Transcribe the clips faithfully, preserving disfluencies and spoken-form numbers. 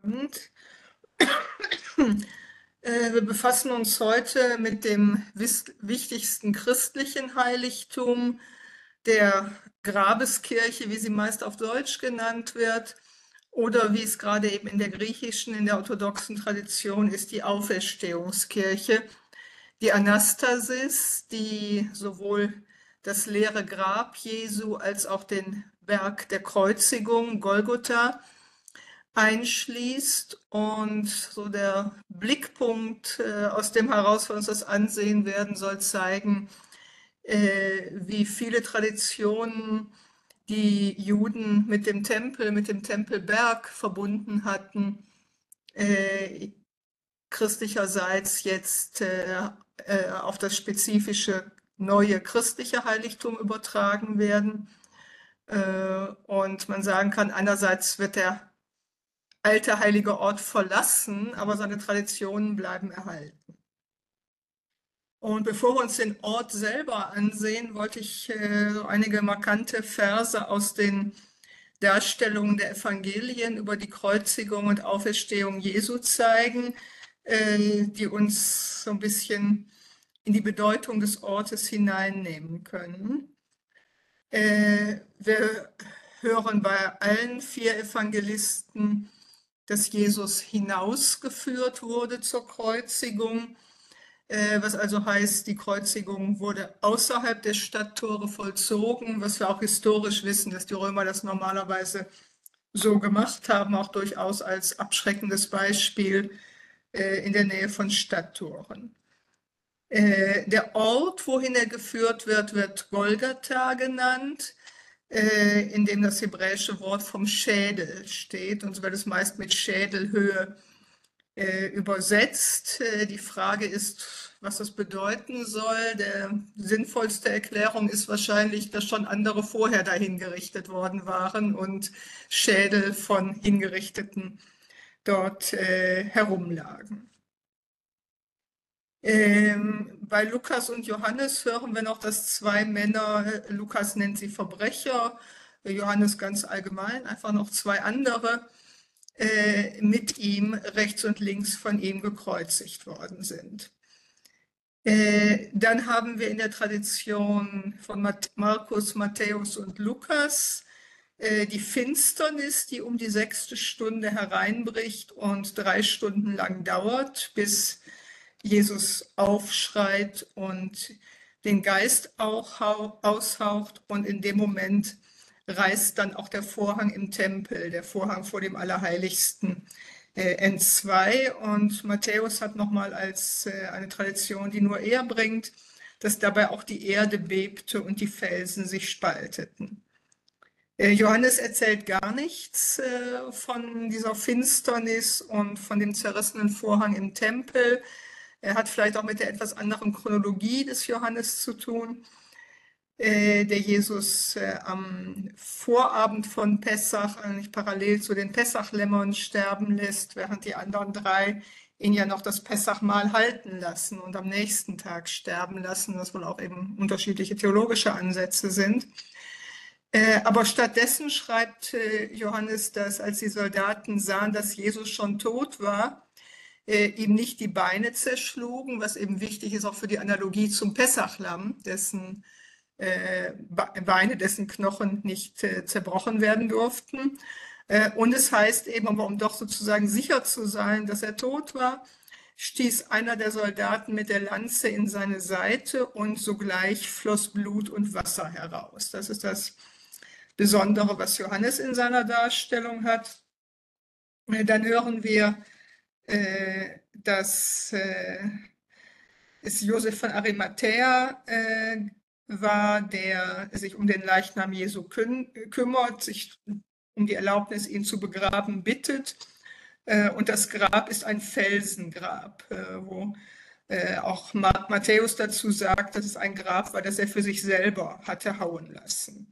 Abend. Wir befassen uns heute mit dem wichtigsten christlichen Heiligtum, der Grabeskirche, wie sie meist auf Deutsch genannt wird, oder wie es gerade eben in der griechischen, in der orthodoxen Tradition ist, die Auferstehungskirche, die Anastasis, die sowohl das leere Grab Jesu als auch den Berg der Kreuzigung, Golgotha, einschließt, und so der Blickpunkt, äh, aus dem heraus wir uns das ansehen werden, soll zeigen, äh, wie viele Traditionen die Juden mit dem Tempel, mit dem Tempelberg verbunden hatten, äh, christlicherseits jetzt äh, äh, auf das spezifische neue christliche Heiligtum übertragen werden. Äh, und man sagen kann, einerseits wird der alte heilige Ort verlassen, aber seine Traditionen bleiben erhalten. Und bevor wir uns den Ort selber ansehen, wollte ich äh, so einige markante Verse aus den Darstellungen der Evangelien über die Kreuzigung und Auferstehung Jesu zeigen, äh, die uns so ein bisschen in die Bedeutung des Ortes hineinnehmen können. Äh, wir hören bei allen vier Evangelisten, dass Jesus hinausgeführt wurde zur Kreuzigung, äh, was also heißt, die Kreuzigung wurde außerhalb der Stadttore vollzogen, was wir auch historisch wissen, dass die Römer das normalerweise so gemacht haben, auch durchaus als abschreckendes Beispiel äh, in der Nähe von Stadttoren. Äh, der Ort, wohin er geführt wird, wird Golgatha genannt, äh, in dem das hebräische Wort vom Schädel steht, und so wird es meist mit Schädelhöhe äh, übersetzt. Äh, die Frage ist, was das bedeuten soll. Der sinnvollste Erklärung ist wahrscheinlich, dass schon andere vorher dahin gerichtet worden waren und Schädel von Hingerichteten dort äh, herumlagen. Ähm, bei Lukas und Johannes hören wir noch, dass zwei Männer, Lukas nennt sie Verbrecher, Johannes ganz allgemein, einfach noch zwei andere, äh, mit ihm rechts und links von ihm gekreuzigt worden sind. Äh, dann haben wir in der Tradition von Mat Markus, Matthäus und Lukas äh, die Finsternis, die um die sechste Stunde hereinbricht und drei Stunden lang dauert, bis Jesus aufschreit und den Geist auch aushaucht, und in dem Moment reißt dann auch der Vorhang im Tempel, der Vorhang vor dem Allerheiligsten, äh, entzwei. Und Matthäus hat nochmal als äh, eine Tradition, die nur er bringt, dass dabei auch die Erde bebte und die Felsen sich spalteten. Äh, Johannes erzählt gar nichts äh, von dieser Finsternis und von dem zerrissenen Vorhang im Tempel. Er hat vielleicht auch mit der etwas anderen Chronologie des Johannes zu tun, äh, der Jesus äh, am Vorabend von Pessach eigentlich parallel zu den Pessachlämmern sterben lässt, während die anderen drei ihn ja noch das Pessachmahl halten lassen und am nächsten Tag sterben lassen, was wohl auch eben unterschiedliche theologische Ansätze sind. Äh, aber stattdessen schreibt äh, Johannes, dass als die Soldaten sahen, dass Jesus schon tot war, äh, ihm nicht die Beine zerschlugen, was eben wichtig ist auch für die Analogie zum Pessachlamm, dessen äh, Beine, dessen Knochen nicht äh, zerbrochen werden durften. Äh, und es heißt eben, aber um doch sozusagen sicher zu sein, dass er tot war, stieß einer der Soldaten mit der Lanze in seine Seite und sogleich floss Blut und Wasser heraus. Das ist das Besondere, was Johannes in seiner Darstellung hat. Dann hören wir, äh, dass äh, es Josef von Arimathäa äh, war, der sich um den Leichnam Jesu küm kümmert, sich um die Erlaubnis, ihn zu begraben, bittet. Äh, und das Grab ist ein Felsengrab, äh, wo äh, auch Matthäus dazu sagt, dass es ein Grab war, das er für sich selber hatte hauen lassen.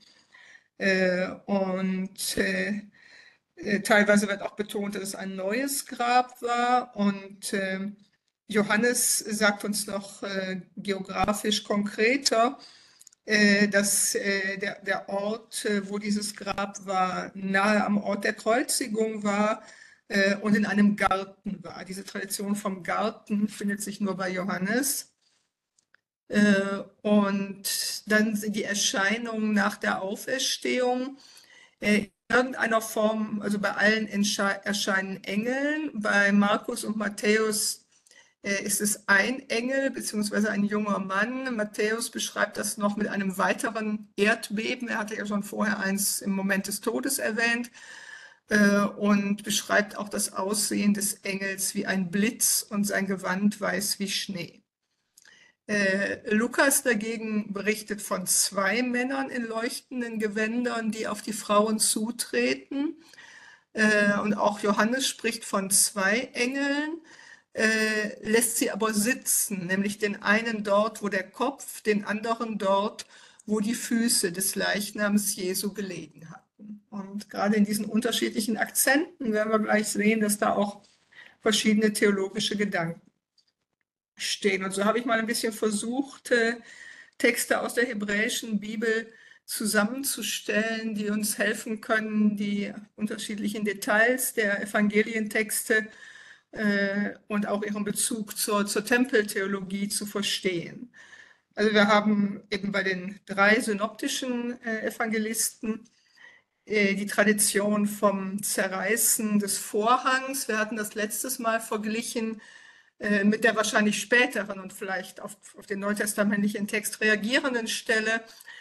Äh, und äh, teilweise wird auch betont, dass es ein neues Grab war, und äh, Johannes sagt uns noch äh, geografisch konkreter, äh, dass äh, der, der Ort, äh, wo dieses Grab war, nahe am Ort der Kreuzigung war, äh, und in einem Garten war. Diese Tradition vom Garten findet sich nur bei Johannes. Äh, und dann sind die Erscheinungen nach der Auferstehung äh, in irgendeiner Form, also bei allen erscheinen Engeln. Bei Markus und Matthäus äh, ist es ein Engel beziehungsweise ein junger Mann. Matthäus beschreibt das noch mit einem weiteren Erdbeben. Er hatte ja schon vorher eins im Moment des Todes erwähnt äh, und beschreibt auch das Aussehen des Engels wie ein Blitz und sein Gewand weiß wie Schnee. Äh, Lukas dagegen berichtet von zwei Männern in leuchtenden Gewändern, die auf die Frauen zutreten. Äh, und auch Johannes spricht von zwei Engeln, äh, lässt sie aber sitzen, nämlich den einen dort, wo der Kopf, den anderen dort, wo die Füße des Leichnams Jesu gelegen hatten. Und gerade in diesen unterschiedlichen Akzenten werden wir gleich sehen, dass da auch verschiedene theologische Gedanken stehen. Und so habe ich mal ein bisschen versucht, Texte aus der hebräischen Bibel zusammenzustellen, die uns helfen können, die unterschiedlichen Details der Evangelientexte äh, und auch ihren Bezug zur, zur Tempeltheologie zu verstehen. Also wir haben eben bei den drei synoptischen äh, Evangelisten äh, die Tradition vom Zerreißen des Vorhangs. Wir hatten das letztes Mal verglichen mit der wahrscheinlich späteren und vielleicht auf, auf den neutestamentlichen Text reagierenden Stelle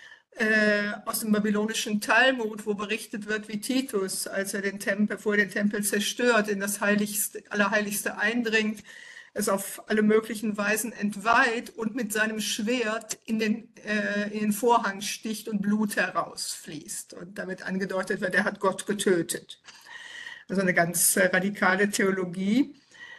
äh, aus dem babylonischen Talmud, wo berichtet wird, wie Titus, als er den Tempel, bevor er den Tempel zerstört, in das Heiligste, Allerheiligste eindringt, es auf alle möglichen Weisen entweiht und mit seinem Schwert in den, äh, in den Vorhang sticht und Blut herausfließt. Und damit angedeutet wird, er hat Gott getötet. Also eine ganz äh, radikale Theologie.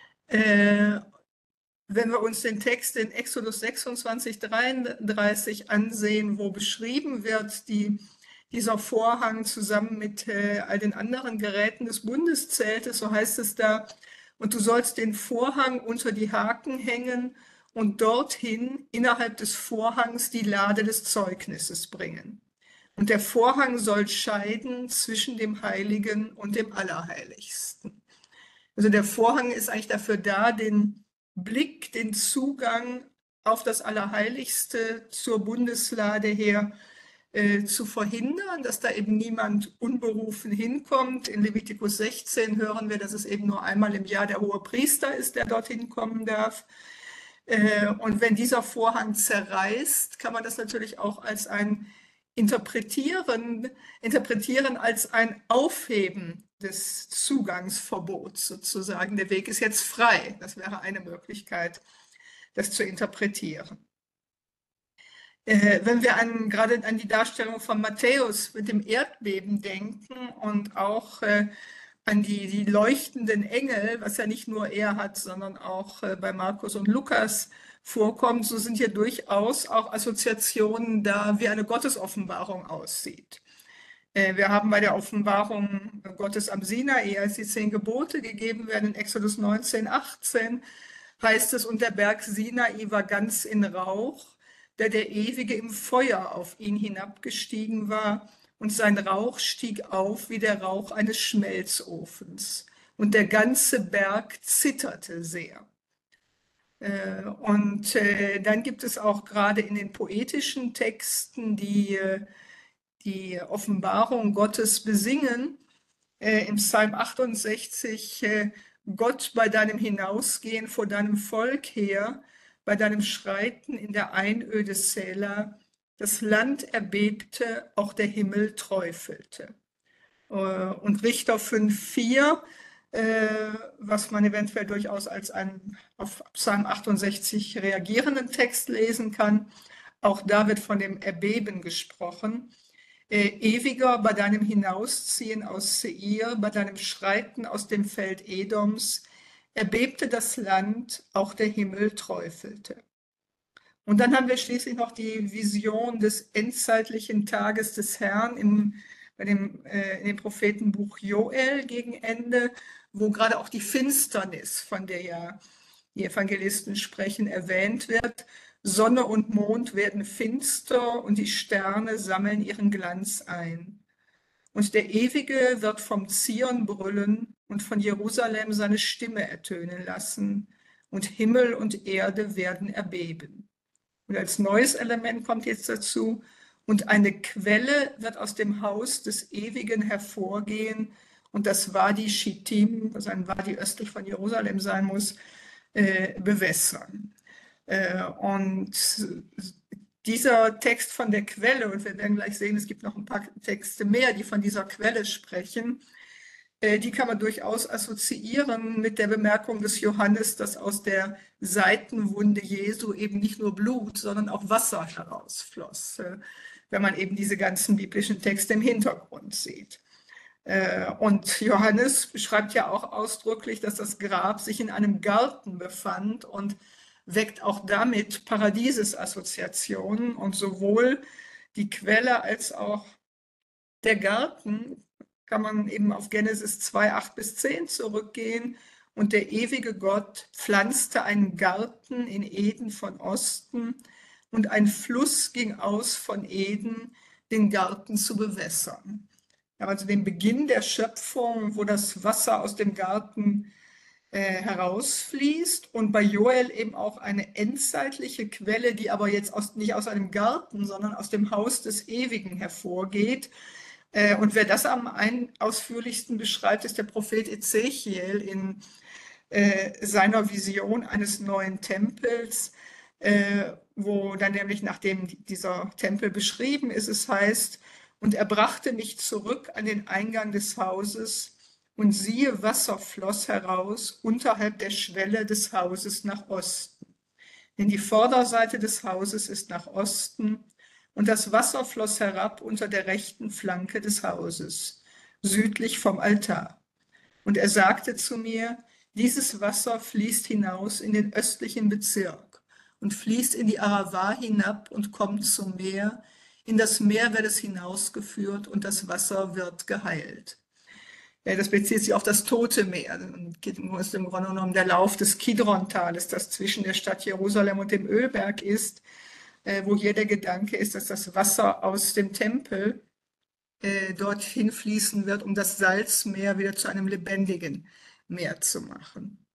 Äh, wenn wir uns den Text in Exodus sechsundzwanzig, dreiunddreißig ansehen, wo beschrieben wird, die, dieser Vorhang zusammen mit äh, all den anderen Geräten des Bundeszeltes, so heißt es da, und du sollst den Vorhang unter die Haken hängen und dorthin innerhalb des Vorhangs die Lade des Zeugnisses bringen. Und der Vorhang soll scheiden zwischen dem Heiligen und dem Allerheiligsten. Also der Vorhang ist eigentlich dafür da, den Blick, den Zugang auf das Allerheiligste zur Bundeslade her äh, zu verhindern, dass da eben niemand unberufen hinkommt. In Levitikus sechzehn hören wir, dass es eben nur einmal im Jahr der hohe Priester ist, der dorthin kommen darf. Äh, und wenn dieser Vorhang zerreißt, kann man das natürlich auch als ein Interpretieren, interpretieren als ein Aufheben des Zugangsverbots sozusagen. Der Weg ist jetzt frei. Das wäre eine Möglichkeit, das zu interpretieren. Äh, wenn wir an, gerade an die Darstellung von Matthäus mit dem Erdbeben denken und auch äh, an die, die leuchtenden Engel, was ja nicht nur er hat, sondern auch äh, bei Markus und Lukas vorkommt, so sind hier durchaus auch Assoziationen da, wie eine Gottesoffenbarung aussieht. Wir haben bei der Offenbarung Gottes am Sinai, als die zehn Gebote gegeben werden, in Exodus neunzehn, achtzehn, heißt es, und der Berg Sinai war ganz in Rauch, da der Ewige im Feuer auf ihn hinabgestiegen war, und sein Rauch stieg auf wie der Rauch eines Schmelzofens. Und der ganze Berg zitterte sehr. Und dann gibt es auch gerade in den poetischen Texten, die die Offenbarung Gottes besingen, äh, im Psalm achtundsechzig, äh, Gott bei deinem Hinausgehen vor deinem Volk her, bei deinem Schreiten in der Einöde Sela, das Land erbebte, auch der Himmel träufelte. Äh, und Richter fünf, vier, äh, was man eventuell durchaus als einen auf Psalm achtundsechzig reagierenden Text lesen kann, auch da wird von dem Erbeben gesprochen. Äh, ewiger bei deinem Hinausziehen aus Seir, bei deinem Schreiten aus dem Feld Edoms, erbebte das Land, auch der Himmel träufelte. Und dann haben wir schließlich noch die Vision des endzeitlichen Tages des Herrn im, bei dem, äh, in dem Prophetenbuch Joel gegen Ende, wo gerade auch die Finsternis, von der ja die Evangelisten sprechen, erwähnt wird. Sonne und Mond werden finster und die Sterne sammeln ihren Glanz ein. Und der Ewige wird vom Zion brüllen und von Jerusalem seine Stimme ertönen lassen, und Himmel und Erde werden erbeben. Und als neues Element kommt jetzt dazu, und eine Quelle wird aus dem Haus des Ewigen hervorgehen, und das Wadi Schittim, was ein Wadi östlich von Jerusalem sein muss, äh, bewässern. Äh, und dieser Text von der Quelle, und wir werden gleich sehen, es gibt noch ein paar Texte mehr, die von dieser Quelle sprechen, äh, die kann man durchaus assoziieren mit der Bemerkung des Johannes, dass aus der Seitenwunde Jesu eben nicht nur Blut, sondern auch Wasser herausfloss, äh, wenn man eben diese ganzen biblischen Texte im Hintergrund sieht. Äh, und Johannes beschreibt ja auch ausdrücklich, dass das Grab sich in einem Garten befand und weckt auch damit Paradieses-Assoziationen, und sowohl die Quelle als auch der Garten kann man eben auf Genesis zwei, acht bis zehn zurückgehen, und der ewige Gott pflanzte einen Garten in Eden von Osten, und ein Fluss ging aus von Eden, den Garten zu bewässern. Wir haben also den Beginn der Schöpfung, wo das Wasser aus dem Garten äh, herausfließt, und bei Joel eben auch eine endzeitliche Quelle, die aber jetzt aus, nicht aus einem Garten, sondern aus dem Haus des Ewigen hervorgeht. Äh, und wer das am ein, ausführlichsten beschreibt, ist der Prophet Ezechiel in äh, seiner Vision eines neuen Tempels, äh, wo dann nämlich, nachdem dieser Tempel beschrieben ist, es heißt, und er brachte mich zurück an den Eingang des Hauses, und siehe, Wasser floss heraus unterhalb der Schwelle des Hauses nach Osten. Denn die Vorderseite des Hauses ist nach Osten, und das Wasser floss herab unter der rechten Flanke des Hauses, südlich vom Altar. Und er sagte zu mir, dieses Wasser fließt hinaus in den östlichen Bezirk und fließt in die Arava hinab und kommt zum Meer. In das Meer wird es hinausgeführt, und das Wasser wird geheilt. Das bezieht sich auf das Tote Meer. Das ist im Grunde genommen der Lauf des Kidron-Tales, das zwischen der Stadt Jerusalem und dem Ölberg ist, wo hier der Gedanke ist, dass das Wasser aus dem Tempel dorthin fließen wird, um das Salzmeer wieder zu einem lebendigen Meer zu machen.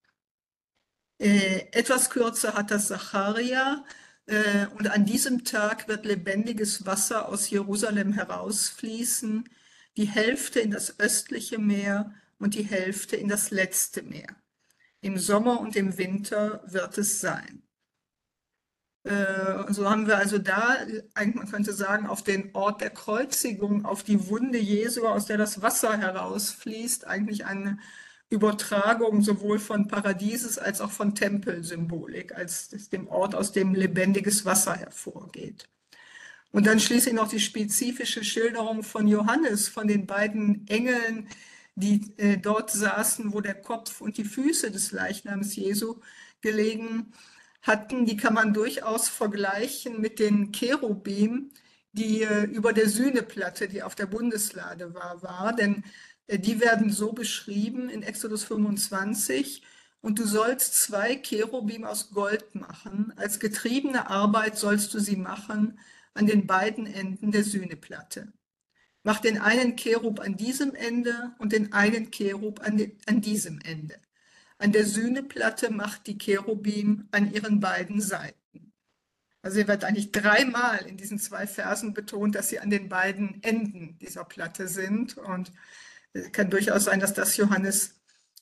Etwas kürzer hat das Sacharja, und an diesem Tag wird lebendiges Wasser aus Jerusalem herausfließen, die Hälfte in das östliche Meer und die Hälfte in das letzte Meer. Im Sommer und im Winter wird es sein. Äh, so haben wir also da, eigentlich man könnte sagen, auf den Ort der Kreuzigung, auf die Wunde Jesu, aus der das Wasser herausfließt, eigentlich eine Übertragung sowohl von Paradieses als auch von Tempelsymbolik, als dem Ort, aus dem lebendiges Wasser hervorgeht. Und dann schließlich noch die spezifische Schilderung von Johannes, von den beiden Engeln, die äh, dort saßen, wo der Kopf und die Füße des Leichnams Jesu gelegen hatten. Die kann man durchaus vergleichen mit den Cherubim, die äh, über der Sühneplatte, die auf der Bundeslade war, war. Denn äh, die werden so beschrieben in Exodus fünfundzwanzig. Und du sollst zwei Cherubim aus Gold machen. Als getriebene Arbeit sollst du sie machen an den beiden Enden der Sühneplatte. Mach den einen Cherub an diesem Ende und den einen Cherub an, den, an diesem Ende. An der Sühneplatte macht die Cherubim an ihren beiden Seiten. Also hier wird eigentlich dreimal in diesen zwei Versen betont, dass sie an den beiden Enden dieser Platte sind. Und es kann durchaus sein, dass das Johannes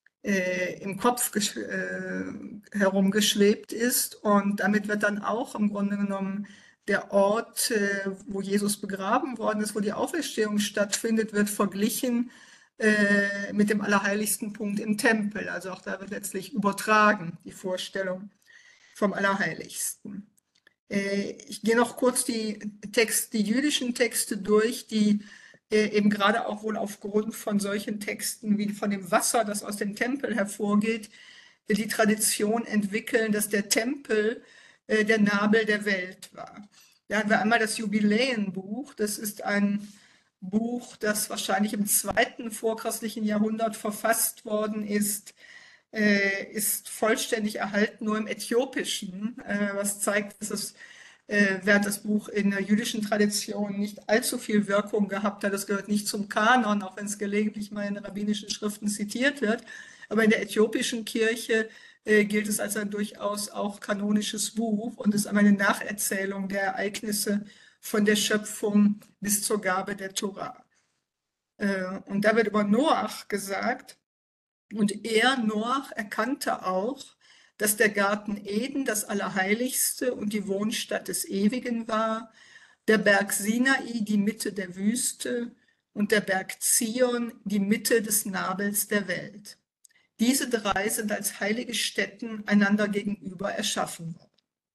äh, im Kopf äh, herumgeschwebt ist. Und damit wird dann auch im Grunde genommen der Ort, äh, wo Jesus begraben worden ist, wo die Auferstehung stattfindet, wird verglichen äh, mit dem allerheiligsten Punkt im Tempel. Also auch da wird letztlich übertragen, die Vorstellung vom Allerheiligsten. Äh, ich gehe noch kurz die, Text, die jüdischen Texte durch, die äh, eben gerade auch wohl aufgrund von solchen Texten wie von dem Wasser, das aus dem Tempel hervorgeht, die Tradition entwickeln, dass der Tempel äh, der Nabel der Welt war. Da haben wir einmal das Jubiläenbuch. Das ist ein Buch, das wahrscheinlich im zweiten vorchristlichen Jahrhundert verfasst worden ist, äh, ist vollständig erhalten, nur im Äthiopischen, äh, was zeigt, dass es äh, während das Buch in der jüdischen Tradition nicht allzu viel Wirkung gehabt hat. Das gehört nicht zum Kanon, auch wenn es gelegentlich mal in rabbinischen Schriften zitiert wird. Aber in der äthiopischen Kirche äh, gilt es als ein durchaus auch kanonisches Buch und ist eine Nacherzählung der Ereignisse von der Schöpfung bis zur Gabe der Tora. Äh, und da wird über Noach gesagt, und er, Noach, erkannte auch, dass der Garten Eden das Allerheiligste und die Wohnstatt des Ewigen war, der Berg Sinai die Mitte der Wüste und der Berg Zion die Mitte des Nabels der Welt. Diese drei sind als heilige Stätten einander gegenüber erschaffen worden.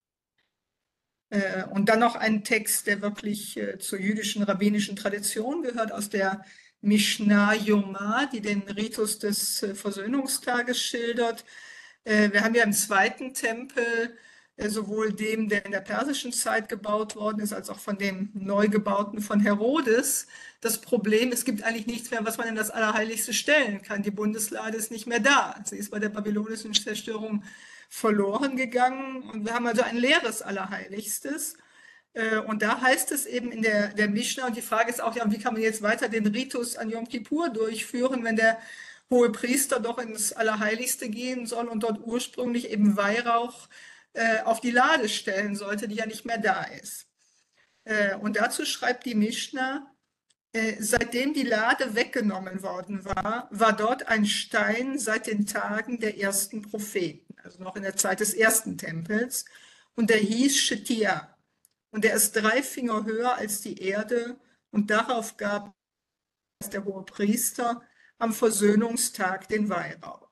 Äh, Und dann noch ein Text, der wirklich äh, zur jüdischen rabbinischen Tradition gehört, aus der Mishnah Yoma, die den Ritus des äh, Versöhnungstages schildert. Äh, Wir haben ja im zweiten Tempel äh, sowohl dem, der in der persischen Zeit gebaut worden ist, als auch von dem neu gebauten von Herodes, das Problem, es gibt eigentlich nichts mehr, was man in das Allerheiligste stellen kann. Die Bundeslade ist nicht mehr da. Sie ist bei der babylonischen Zerstörung verloren gegangen und wir haben also ein leeres Allerheiligstes. Äh, Und da heißt es eben in der, der Mishnah, und die Frage ist auch, ja, wie kann man jetzt weiter den Ritus an Yom Kippur durchführen, wenn der hohe Priester doch ins Allerheiligste gehen soll und dort ursprünglich eben Weihrauch äh, auf die Lade stellen sollte, die ja nicht mehr da ist. Äh, und dazu schreibt die Mishnah, äh, seitdem die Lade weggenommen worden war, war dort ein Stein seit den Tagen der ersten Propheten, also noch in der Zeit des ersten Tempels, und der hieß Shetia. Und er ist drei Finger höher als die Erde, und darauf gab der hohe Priester am Versöhnungstag den Weihrauch.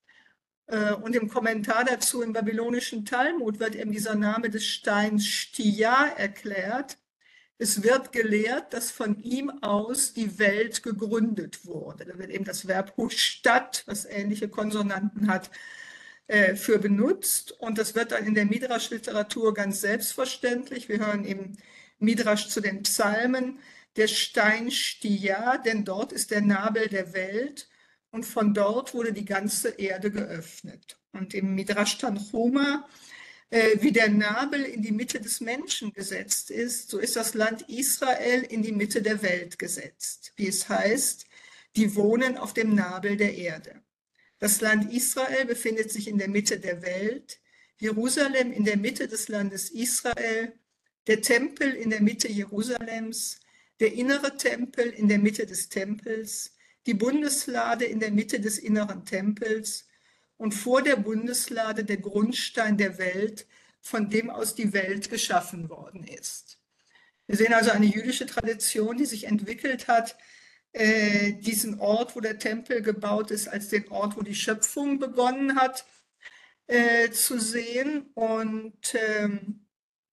Äh, Und im Kommentar dazu im babylonischen Talmud wird eben dieser Name des Steins Shtia erklärt. Es wird gelehrt, dass von ihm aus die Welt gegründet wurde. Da wird eben das Verb Hushtat, was ähnliche Konsonanten hat, äh, für benutzt. Und das wird dann in der Midrash-Literatur ganz selbstverständlich. Wir hören im Midrash zu den Psalmen, der Stein Stia, denn dort ist der Nabel der Welt und von dort wurde die ganze Erde geöffnet. Und im Midrash Tanchuma, äh, wie der Nabel in die Mitte des Menschen gesetzt ist, so ist das Land Israel in die Mitte der Welt gesetzt. Wie es heißt, die wohnen auf dem Nabel der Erde. Das Land Israel befindet sich in der Mitte der Welt, Jerusalem in der Mitte des Landes Israel, der Tempel in der Mitte Jerusalems, der innere Tempel in der Mitte des Tempels, die Bundeslade in der Mitte des inneren Tempels und vor der Bundeslade der Grundstein der Welt, von dem aus die Welt geschaffen worden ist. Wir sehen also eine jüdische Tradition, die sich entwickelt hat, äh, diesen Ort, wo der Tempel gebaut ist, als den Ort, wo die Schöpfung begonnen hat, äh, zu sehen. Und ähm,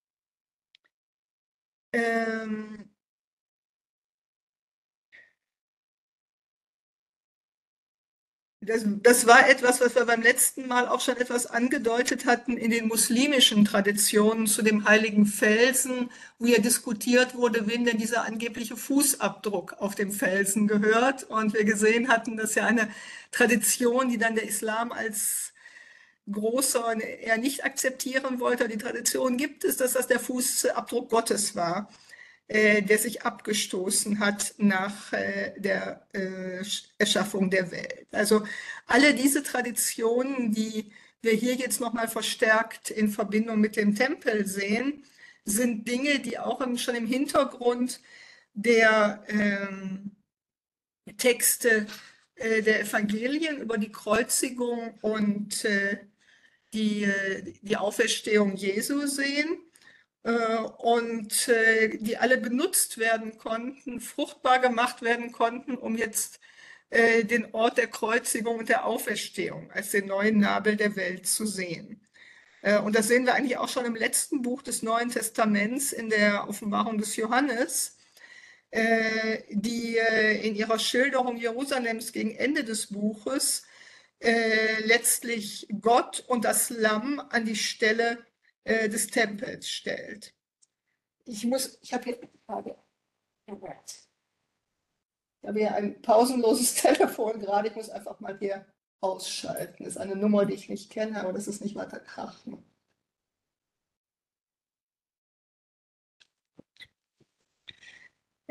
ähm, Das, das war etwas, was wir beim letzten Mal auch schon etwas angedeutet hatten in den muslimischen Traditionen zu dem heiligen Felsen, wo ja diskutiert wurde, wem denn dieser angebliche Fußabdruck auf dem Felsen gehört. Und wir gesehen hatten, dass ja eine Tradition, die dann der Islam als großer eher nicht akzeptieren wollte. Die Tradition gibt es, dass das der Fußabdruck Gottes war, äh, der sich abgestoßen hat nach äh, der äh, Erschaffung der Welt. Also alle diese Traditionen, die wir hier jetzt nochmal verstärkt in Verbindung mit dem Tempel sehen, sind Dinge, die auch im, schon im Hintergrund der ähm, Texte äh, der Evangelien über die Kreuzigung und äh, die, äh, die Auferstehung Jesu sehen äh, und äh, die alle benutzt werden konnten, fruchtbar gemacht werden konnten, um jetzt äh, den Ort der Kreuzigung und der Auferstehung als den neuen Nabel der Welt zu sehen. Äh, Und das sehen wir eigentlich auch schon im letzten Buch des Neuen Testaments in der Offenbarung des Johannes, äh, die äh, in ihrer Schilderung Jerusalems gegen Ende des Buches äh, letztlich Gott und das Lamm an die Stelle äh, des Tempels stellt. Ich muss, ich habe hier, ich habe hier ein pausenloses Telefon gerade, ich muss einfach mal hier ausschalten. Das ist eine Nummer, die ich nicht kenne, aber das ist nicht weiter krachen.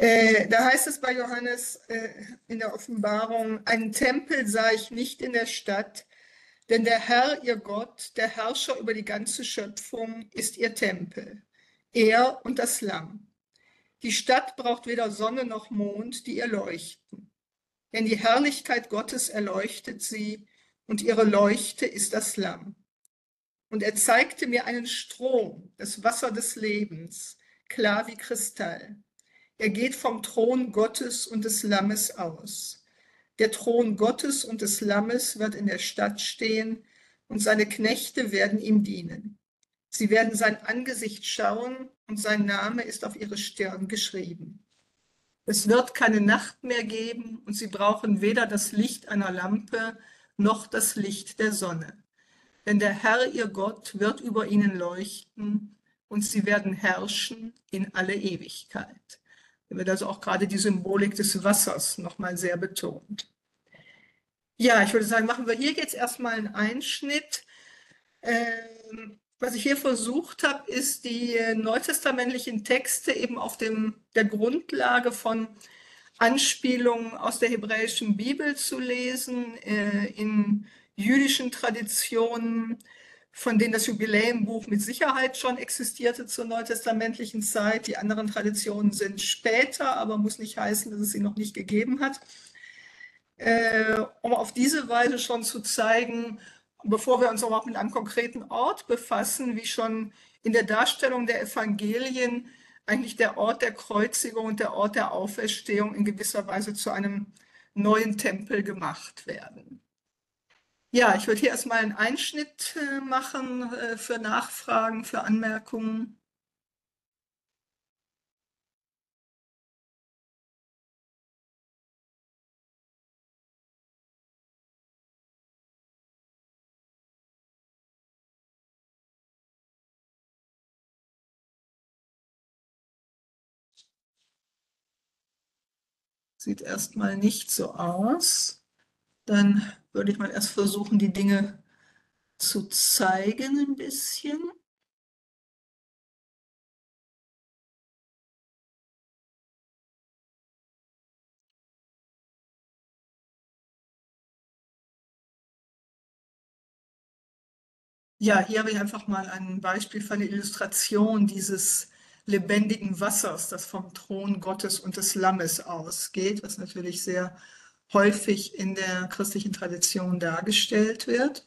Äh, da heißt es bei Johannes äh, in der Offenbarung, einen Tempel sah ich nicht in der Stadt, denn der Herr, ihr Gott, der Herrscher über die ganze Schöpfung, ist ihr Tempel, er und das Lamm. Die Stadt braucht weder Sonne noch Mond, die ihr leuchten, denn die Herrlichkeit Gottes erleuchtet sie und ihre Leuchte ist das Lamm. Und er zeigte mir einen Strom, das Wasser des Lebens, klar wie Kristall. Er geht vom Thron Gottes und des Lammes aus. Der Thron Gottes und des Lammes wird in der Stadt stehen und seine Knechte werden ihm dienen. Sie werden sein Angesicht schauen und sein Name ist auf ihre Stirn geschrieben. Es wird keine Nacht mehr geben und sie brauchen weder das Licht einer Lampe noch das Licht der Sonne. Denn der Herr, ihr Gott, wird über ihnen leuchten und sie werden herrschen in alle Ewigkeit. Da wird also auch gerade die Symbolik des Wassers nochmal sehr betont. Ja, ich würde sagen, machen wir hier jetzt erstmal einen Einschnitt. Ähm, was ich hier versucht habe, ist die neutestamentlichen Texte eben auf dem, der Grundlage von Anspielungen aus der hebräischen Bibel zu lesen, äh, in jüdischen Traditionen, von denen das Jubiläumbuch mit Sicherheit schon existierte zur neutestamentlichen Zeit. Die anderen Traditionen sind später, aber muss nicht heißen, dass es sie noch nicht gegeben hat. Äh, um auf diese Weise schon zu zeigen, bevor wir uns auch mit einem konkreten Ort befassen, wie schon in der Darstellung der Evangelien eigentlich der Ort der Kreuzigung und der Ort der Auferstehung in gewisser Weise zu einem neuen Tempel gemacht werden. Ja, ich würde hier erstmal einen Einschnitt äh, machen äh, für Nachfragen, für Anmerkungen. Sieht erstmal nicht so aus. Dann würde ich mal erst versuchen, die Dinge zu zeigen ein bisschen. Ja, hier habe ich einfach mal ein Beispiel für eine Illustration dieses lebendigen Wassers, das vom Thron Gottes und des Lammes ausgeht, was natürlich sehr häufig in der christlichen Tradition dargestellt wird.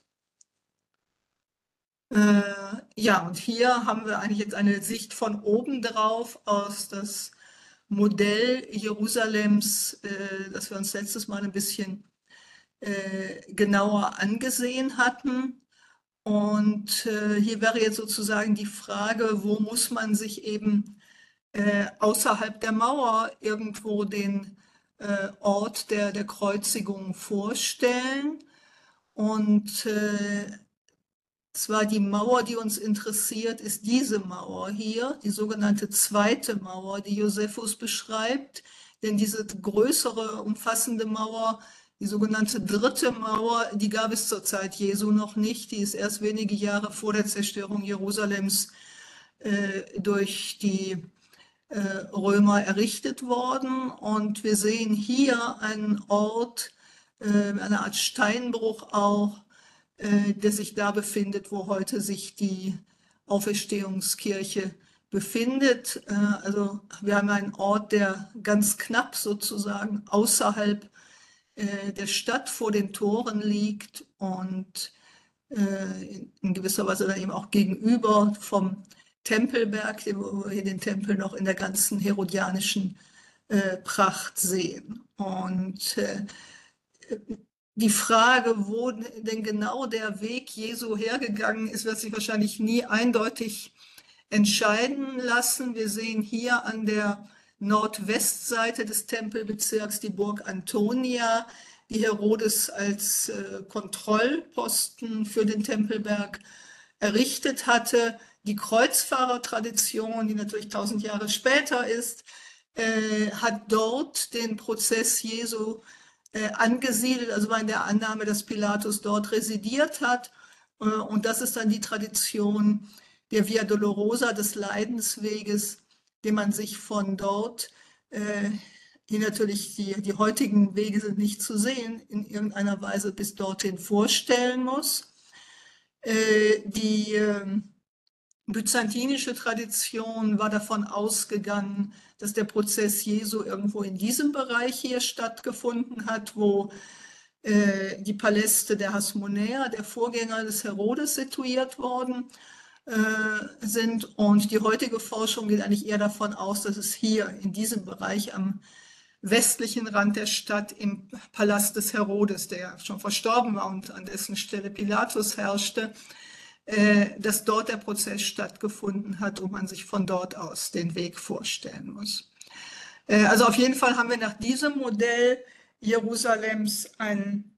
Äh, ja, und hier haben wir eigentlich jetzt eine Sicht von oben drauf aus das Modell Jerusalems, äh, das wir uns letztes Mal ein bisschen äh, genauer angesehen hatten. Und äh, hier wäre jetzt sozusagen die Frage, wo muss man sich eben äh, außerhalb der Mauer irgendwo den äh, Ort der, der Kreuzigung vorstellen. Und äh, zwar die Mauer, die uns interessiert, ist diese Mauer hier, die sogenannte zweite Mauer, die Josephus beschreibt. Denn diese größere, umfassende Mauer, die sogenannte dritte Mauer, die gab es zur Zeit Jesu noch nicht. Die ist erst wenige Jahre vor der Zerstörung Jerusalems äh, durch die äh, Römer errichtet worden. Und wir sehen hier einen Ort, äh, eine Art Steinbruch auch, äh, der sich da befindet, wo heute sich die Auferstehungskirche befindet. Äh, also wir haben einen Ort, der ganz knapp sozusagen außerhalb äh, der Stadt vor den Toren liegt und äh, in gewisser Weise dann eben auch gegenüber vom Tempelberg, wo wir hier den Tempel noch in der ganzen herodianischen äh, Pracht sehen. Und äh, die Frage, wo denn genau der Weg Jesu hergegangen ist, wird sich wahrscheinlich nie eindeutig entscheiden lassen. Wir sehen hier an der Nordwestseite des Tempelbezirks die Burg Antonia, die Herodes als äh, Kontrollposten für den Tempelberg errichtet hatte. Die Kreuzfahrertradition, die natürlich tausend Jahre später ist, äh, hat dort den Prozess Jesu äh, angesiedelt, also war in der Annahme, dass Pilatus dort residiert hat. Äh, und das ist dann die Tradition der Via Dolorosa, des Leidensweges, den man sich von dort äh, die natürlich die, die heutigen Wege sind nicht zu sehen, in irgendeiner Weise bis dorthin vorstellen muss. Äh, die äh, byzantinische Tradition war davon ausgegangen, dass der Prozess Jesu irgendwo in diesem Bereich hier stattgefunden hat, wo äh, die Paläste der Hasmonäer, der Vorgänger des Herodes, situiert worden äh, sind. Und die heutige Forschung geht eigentlich eher davon aus, dass es hier in diesem Bereich am westlichen Rand der Stadt im Palast des Herodes, der schon verstorben war und an dessen Stelle Pilatus herrschte, äh, dass dort der Prozess stattgefunden hat und man sich von dort aus den Weg vorstellen muss. Äh, also auf jeden Fall haben wir nach diesem Modell Jerusalems ein,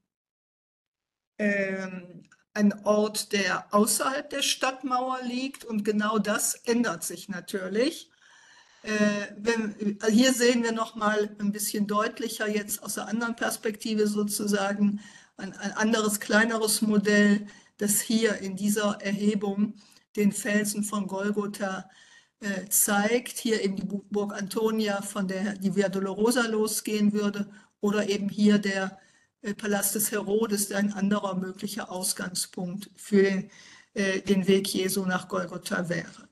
ähm, ein Ort, der außerhalb der Stadtmauer liegt, und genau das ändert sich natürlich. Äh, wenn, hier sehen wir noch mal ein bisschen deutlicher jetzt aus der anderen Perspektive sozusagen ein, ein anderes, kleineres Modell, das hier in dieser Erhebung den Felsen von Golgotha äh, zeigt. Hier eben die Burg Antonia, von der die Via Dolorosa losgehen würde, oder eben hier der äh, Palast des Herodes, der ein anderer möglicher Ausgangspunkt für den, äh, den Weg Jesu nach Golgotha wäre.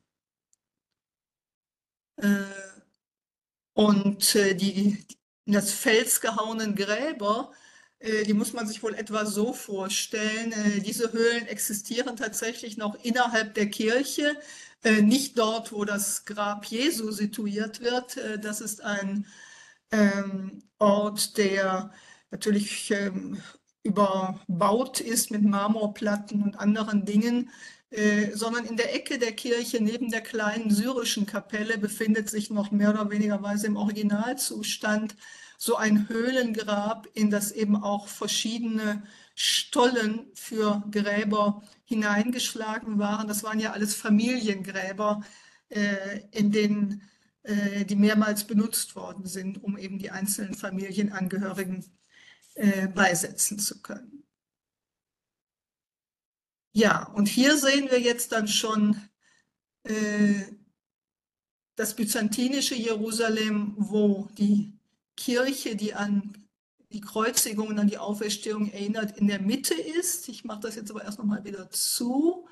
Äh, Und äh, die, in das Fels gehauenen Gräber, äh, die muss man sich wohl etwa so vorstellen. Äh, diese Höhlen existieren tatsächlich noch innerhalb der Kirche, äh, nicht dort, wo das Grab Jesu situiert wird. Äh, das ist ein ähm, Ort, der natürlich ähm, überbaut ist mit Marmorplatten und anderen Dingen, äh, sondern in der Ecke der Kirche neben der kleinen syrischen Kapelle befindet sich noch mehr oder weniger Weise im Originalzustand so ein Höhlengrab, in das eben auch verschiedene Stollen für Gräber hineingeschlagen waren. Das waren ja alles Familiengräber, äh, in denen äh, die mehrmals benutzt worden sind, um eben die einzelnen Familienangehörigen äh, beisetzen zu können. Ja, und hier sehen wir jetzt dann schon äh, das byzantinische Jerusalem, wo die Kirche, die an die Kreuzigung und an die Auferstehung erinnert, in der Mitte ist. Ich mache das jetzt aber erst noch mal wieder zu,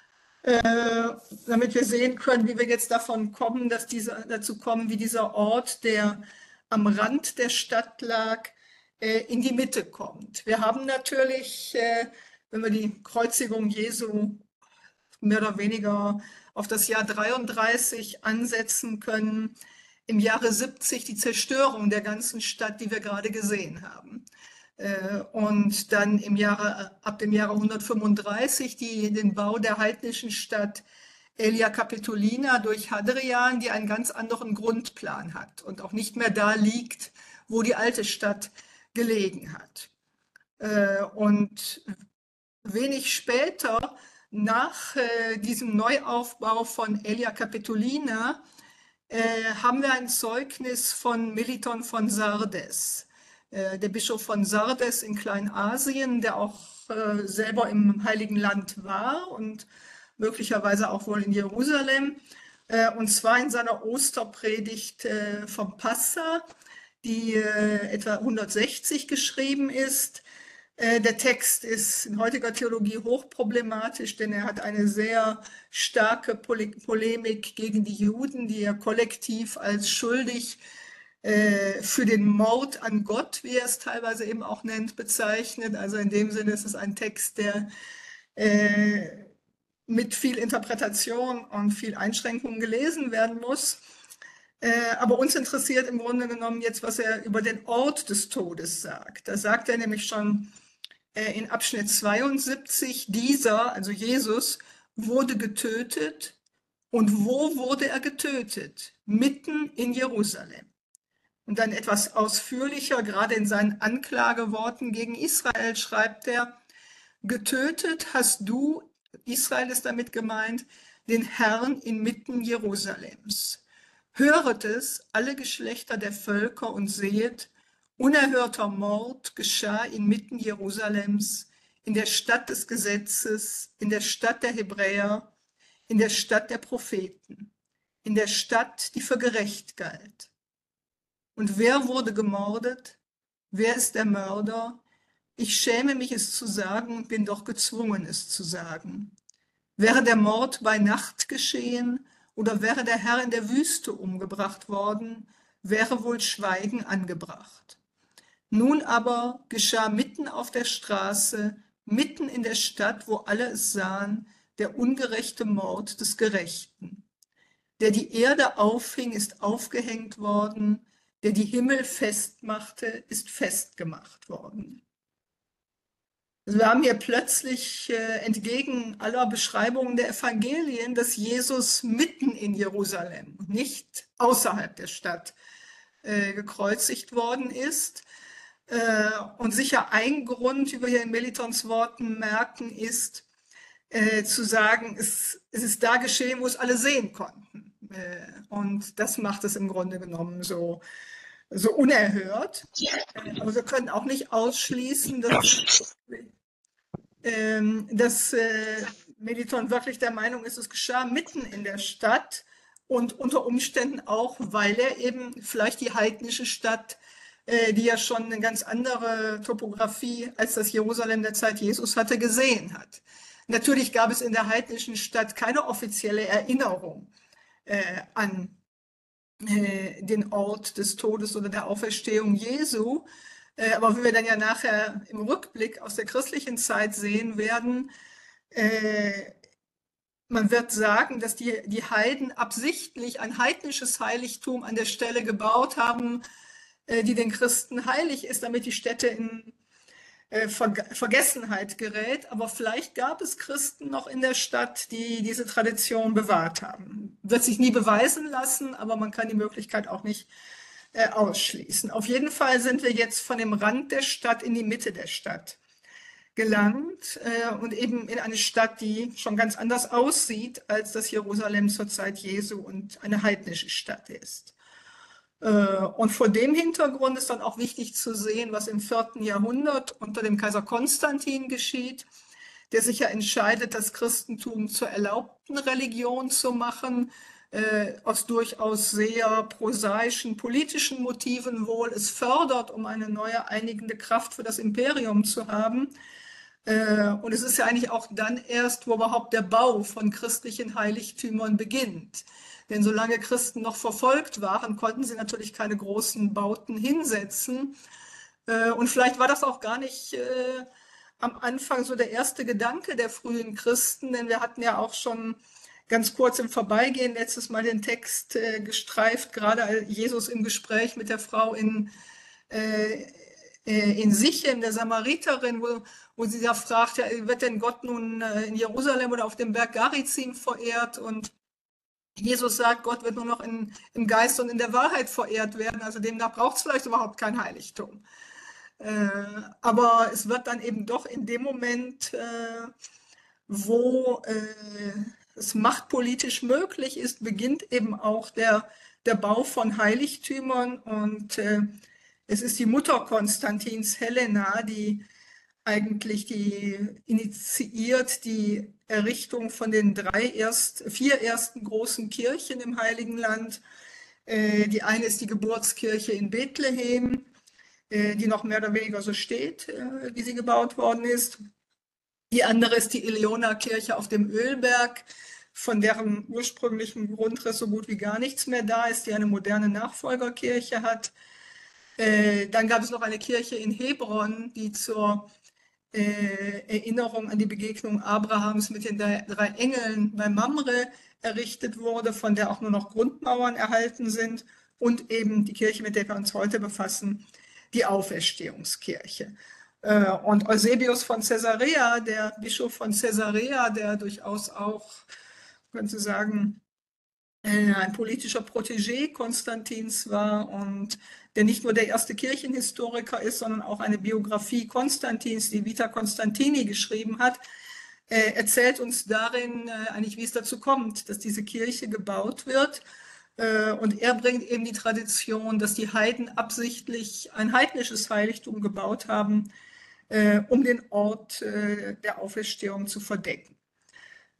äh, damit wir sehen können, wie wir jetzt davon kommen, dass diese, dazu kommen, wie dieser Ort, der am Rand der Stadt lag, äh, in die Mitte kommt. Wir haben natürlich, äh, wenn wir die Kreuzigung Jesu mehr oder weniger auf das Jahr dreiunddreißig ansetzen können, im Jahre siebzig die Zerstörung der ganzen Stadt, die wir gerade gesehen haben. Und dann im Jahre, ab dem Jahre hundertfünfunddreißig die, den Bau der heidnischen Stadt Aelia Capitolina durch Hadrian, die einen ganz anderen Grundplan hat und auch nicht mehr da liegt, wo die alte Stadt gelegen hat. Und wenig später, nach diesem Neuaufbau von Aelia Capitolina, haben wir ein Zeugnis von Meliton von Sardes, der Bischof von Sardes in Kleinasien, der auch selber im Heiligen Land war und möglicherweise auch wohl in Jerusalem, und zwar in seiner Osterpredigt vom Passa, die etwa hundertsechzig geschrieben ist. Der Text ist in heutiger Theologie hochproblematisch, denn er hat eine sehr starke Polemik gegen die Juden, die er kollektiv als schuldig äh, für den Mord an Gott, wie er es teilweise eben auch nennt, bezeichnet. Also in dem Sinne ist es ein Text, der äh, mit viel Interpretation und viel Einschränkung gelesen werden muss. Äh, aber uns interessiert im Grunde genommen jetzt, was er über den Ort des Todes sagt. Da sagt er nämlich schon in Abschnitt zweiundsiebzig, dieser, also Jesus, wurde getötet. Und wo wurde er getötet? Mitten in Jerusalem. Und dann etwas ausführlicher, gerade in seinen Anklageworten gegen Israel, schreibt er, getötet hast du, Israel ist damit gemeint, den Herrn inmitten Jerusalems. Höret es, alle Geschlechter der Völker, und sehet, unerhörter Mord geschah inmitten Jerusalems, in der Stadt des Gesetzes, in der Stadt der Hebräer, in der Stadt der Propheten, in der Stadt, die für gerecht galt. Und wer wurde gemordet? Wer ist der Mörder? Ich schäme mich, es zu sagen und bin doch gezwungen, es zu sagen. Wäre der Mord bei Nacht geschehen oder wäre der Herr in der Wüste umgebracht worden, wäre wohl Schweigen angebracht. Nun aber geschah mitten auf der Straße, mitten in der Stadt, wo alle es sahen, der ungerechte Mord des Gerechten. Der die Erde aufhing, ist aufgehängt worden, der die Himmel festmachte, ist festgemacht worden. Also wir haben hier plötzlich äh, entgegen aller Beschreibungen der Evangelien, dass Jesus mitten in Jerusalem und nicht außerhalb der Stadt äh, gekreuzigt worden ist. Äh, und sicher ein Grund, wie wir hier in Melitons Worten merken, ist äh, zu sagen, es, es ist da geschehen, wo es alle sehen konnten. Äh, und das macht es im Grunde genommen so, so unerhört. Äh, aber wir können auch nicht ausschließen, dass ähm, dass äh, Meliton wirklich der Meinung ist, es geschah mitten in der Stadt und unter Umständen auch, weil er eben vielleicht die heidnische Stadt, äh, die ja schon eine ganz andere Topografie als das Jerusalem der Zeit Jesus hatte, gesehen hat. Natürlich gab es in der heidnischen Stadt keine offizielle Erinnerung äh, an äh, den Ort des Todes oder der Auferstehung Jesu. Äh, aber wie wir dann ja nachher im Rückblick aus der christlichen Zeit sehen werden, äh, man wird sagen, dass die, die Heiden absichtlich ein heidnisches Heiligtum an der Stelle gebaut haben, äh, die den Christen heilig ist, damit die Stätte in äh, Ver Vergessenheit gerät. Aber vielleicht gab es Christen noch in der Stadt, die diese Tradition bewahrt haben. Wird sich nie beweisen lassen, aber man kann die Möglichkeit auch nicht äh, ausschließen. Auf jeden Fall sind wir jetzt von dem Rand der Stadt in die Mitte der Stadt gelangt äh, und eben in eine Stadt, die schon ganz anders aussieht, als das Jerusalem zur Zeit Jesu und eine heidnische Stadt ist. Äh, und vor dem Hintergrund ist dann auch wichtig zu sehen, was im vierten Jahrhundert unter dem Kaiser Konstantin geschieht, der sich ja entscheidet, das Christentum zur erlaubten Religion zu machen, äh, aus durchaus sehr prosaischen politischen Motiven wohl. Es fördert, um eine neue einigende Kraft für das Imperium zu haben. Äh, und es ist ja eigentlich auch dann erst, wo überhaupt der Bau von christlichen Heiligtümern beginnt. Denn solange Christen noch verfolgt waren, konnten sie natürlich keine großen Bauten hinsetzen. Äh, und vielleicht war das auch gar nicht äh, am Anfang so der erste Gedanke der frühen Christen, denn wir hatten ja auch schon ganz kurz im Vorbeigehen letztes Mal den Text äh, gestreift, gerade Jesus im Gespräch mit der Frau in, äh, in Sichem, der Samariterin, wo, wo sie ja fragt, ja, wird denn Gott nun äh, in Jerusalem oder auf dem Berg Garizim verehrt? Und Jesus sagt, Gott wird nur noch in, im Geist und in der Wahrheit verehrt werden, also demnach braucht es vielleicht überhaupt kein Heiligtum. Äh, aber es wird dann eben doch in dem Moment, äh, wo äh, es machtpolitisch möglich ist, beginnt eben auch der, der Bau von Heiligtümern. Und äh, es ist die Mutter Konstantins, Helena, die eigentlich die initiiert die Errichtung von den drei erst, vier ersten großen Kirchen im Heiligen Land. Äh, die eine ist die Geburtskirche in Bethlehem, äh, die noch mehr oder weniger so steht, äh, wie sie gebaut worden ist. Die andere ist die Eleona-Kirche auf dem Ölberg, von deren ursprünglichen Grundriss so gut wie gar nichts mehr da ist, die eine moderne Nachfolgerkirche hat. Äh, dann gab es noch eine Kirche in Hebron, die zur äh, Erinnerung an die Begegnung Abrahams mit den drei Engeln bei Mamre errichtet wurde, von der auch nur noch Grundmauern erhalten sind. Und eben die Kirche, mit der wir uns heute befassen, die Auferstehungskirche. Und Eusebius von Caesarea, der Bischof von Caesarea, der durchaus auch, könnte man sagen, ein politischer Protégé Konstantins war und der nicht nur der erste Kirchenhistoriker ist, sondern auch eine Biografie Konstantins, die Vita Constantini, geschrieben hat, erzählt uns darin eigentlich, wie es dazu kommt, dass diese Kirche gebaut wird. Und er bringt eben die Tradition, dass die Heiden absichtlich ein heidnisches Heiligtum gebaut haben, um den Ort der Auferstehung zu verdecken.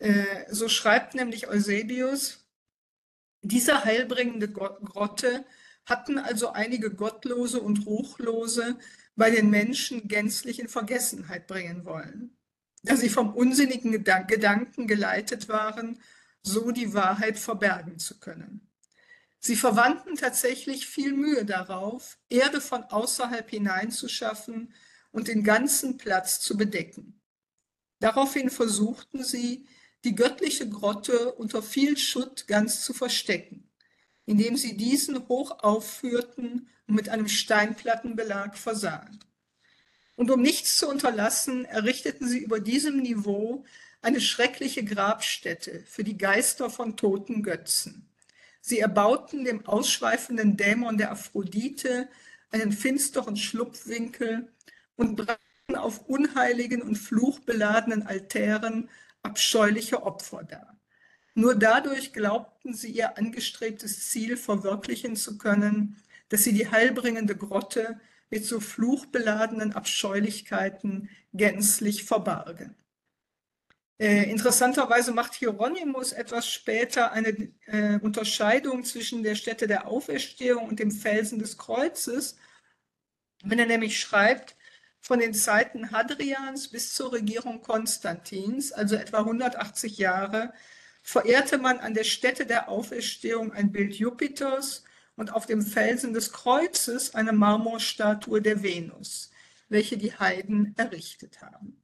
So schreibt nämlich Eusebius: Diese heilbringende Grotte hatten also einige Gottlose und Ruchlose bei den Menschen gänzlich in Vergessenheit bringen wollen, da sie vom unsinnigen Gedanken geleitet waren, so die Wahrheit verbergen zu können. Sie verwandten tatsächlich viel Mühe darauf, Erde von außerhalb hineinzuschaffen und den ganzen Platz zu bedecken. Daraufhin versuchten sie, die göttliche Grotte unter viel Schutt ganz zu verstecken, indem sie diesen hoch aufführten und mit einem Steinplattenbelag versahen. Und um nichts zu unterlassen, errichteten sie über diesem Niveau eine schreckliche Grabstätte für die Geister von toten Götzen. Sie erbauten dem ausschweifenden Dämon der Aphrodite einen finsteren Schlupfwinkel und brachten auf unheiligen und fluchbeladenen Altären abscheuliche Opfer dar. Nur dadurch glaubten sie, ihr angestrebtes Ziel verwirklichen zu können, dass sie die heilbringende Grotte mit so fluchbeladenen Abscheulichkeiten gänzlich verbargen. Äh, interessanterweise macht Hieronymus etwas später eine äh, Unterscheidung zwischen der Stätte der Auferstehung und dem Felsen des Kreuzes, wenn er nämlich schreibt, von den Zeiten Hadrians bis zur Regierung Konstantins, also etwa hundertachtzig Jahre, verehrte man an der Stätte der Auferstehung ein Bild Jupiters und auf dem Felsen des Kreuzes eine Marmorstatue der Venus, welche die Heiden errichtet haben.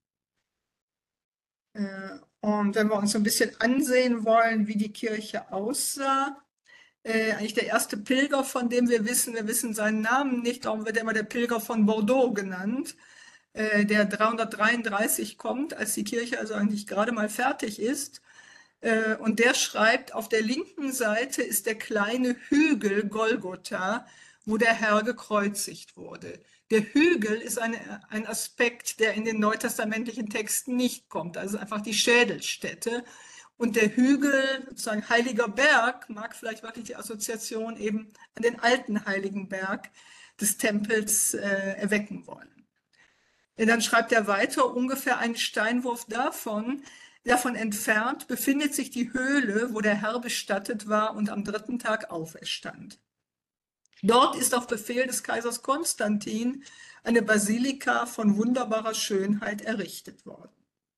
Und wenn wir uns so ein bisschen ansehen wollen, wie die Kirche aussah, äh, eigentlich der erste Pilger, von dem wir wissen, wir wissen seinen Namen nicht, darum wird er immer der Pilger von Bordeaux genannt, äh, der dreihundertdreiunddreißig kommt, als die Kirche also eigentlich gerade mal fertig ist. Äh, und der schreibt, auf der linken Seite ist der kleine Hügel Golgotha, wo der Herr gekreuzigt wurde. Der Hügel ist eine, ein Aspekt, der in den neutestamentlichen Texten nicht kommt, also einfach die Schädelstätte. Und der Hügel, sozusagen Heiliger Berg, mag vielleicht wirklich die Assoziation eben an den alten Heiligen Berg des Tempels äh, erwecken wollen. Dann schreibt er weiter, ungefähr einen Steinwurf davon, davon entfernt befindet sich die Höhle, wo der Herr bestattet war und am dritten Tag auferstand. Dort ist auf Befehl des Kaisers Konstantin eine Basilika von wunderbarer Schönheit errichtet worden.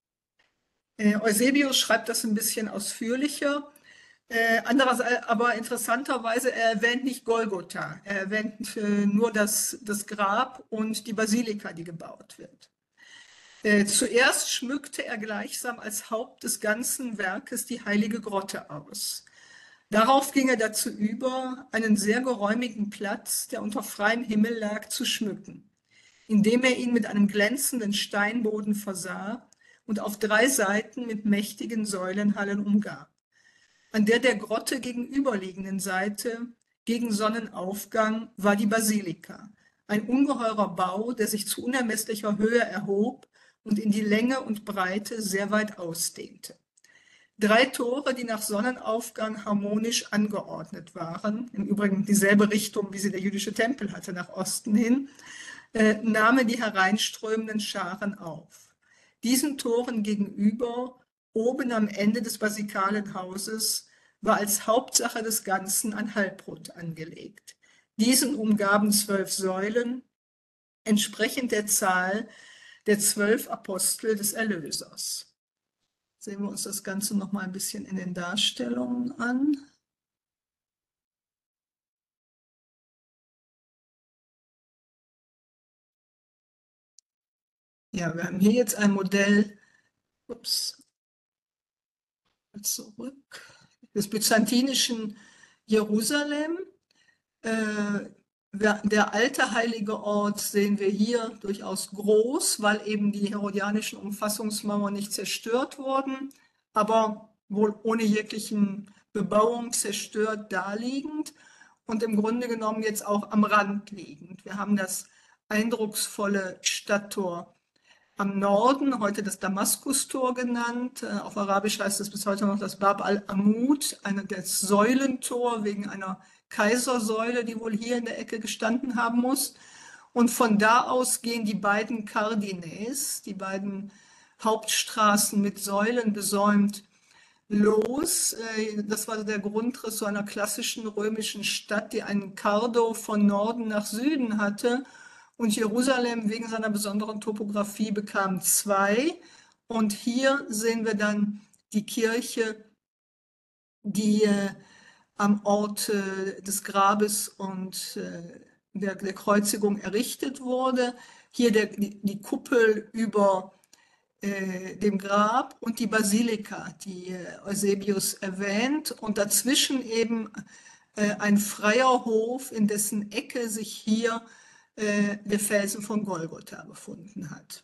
Äh, Eusebius schreibt das ein bisschen ausführlicher, äh, andererseits, aber interessanterweise, er erwähnt nicht Golgotha, er erwähnt äh, nur das, das Grab und die Basilika, die gebaut wird. Äh, zuerst schmückte er gleichsam als Haupt des ganzen Werkes die heilige Grotte aus. Darauf ging er dazu über, einen sehr geräumigen Platz, der unter freiem Himmel lag, zu schmücken, indem er ihn mit einem glänzenden Steinboden versah und auf drei Seiten mit mächtigen Säulenhallen umgab. An der der Grotte gegenüberliegenden Seite, gegen Sonnenaufgang, war die Basilika, ein ungeheurer Bau, der sich zu unermesslicher Höhe erhob und in die Länge und Breite sehr weit ausdehnte. Drei Tore, die nach Sonnenaufgang harmonisch angeordnet waren, im Übrigen dieselbe Richtung, wie sie der jüdische Tempel hatte, nach Osten hin, äh, nahmen die hereinströmenden Scharen auf. Diesen Toren gegenüber, oben am Ende des basikalen Hauses, war als Hauptsache des Ganzen ein Halbrund angelegt. Diesen umgaben zwölf Säulen, entsprechend der Zahl der zwölf Apostel des Erlösers. Sehen wir uns das Ganze noch mal ein bisschen in den Darstellungen an. Ja, wir haben hier jetzt ein Modell, ups, zurück, des byzantinischen Jerusalem. Äh, Der alte heilige Ort sehen wir hier durchaus groß, weil eben die herodianischen Umfassungsmauern nicht zerstört wurden, aber wohl ohne jeglichen Bebauung zerstört daliegend und im Grunde genommen jetzt auch am Rand liegend. Wir haben das eindrucksvolle Stadttor am Norden, heute das Damaskustor genannt. Auf Arabisch heißt es bis heute noch das Bab al-Amud, das Säulentor wegen einer Kaisersäule, die wohl hier in der Ecke gestanden haben muss. Und von da aus gehen die beiden Cardines, die beiden Hauptstraßen mit Säulen besäumt, los. Äh, Das war der Grundriss so einer klassischen römischen Stadt, die einen Cardo von Norden nach Süden hatte. Und Jerusalem wegen seiner besonderen Topographie bekam zwei. Und hier sehen wir dann die Kirche, die äh, am Ort äh, des Grabes und äh, der, der Kreuzigung errichtet wurde. Hier der, die, die Kuppel über äh, dem Grab und die Basilika, die äh, Eusebius erwähnt, und dazwischen eben äh, ein freier Hof, in dessen Ecke sich hier äh, der Felsen von Golgotha befunden hat.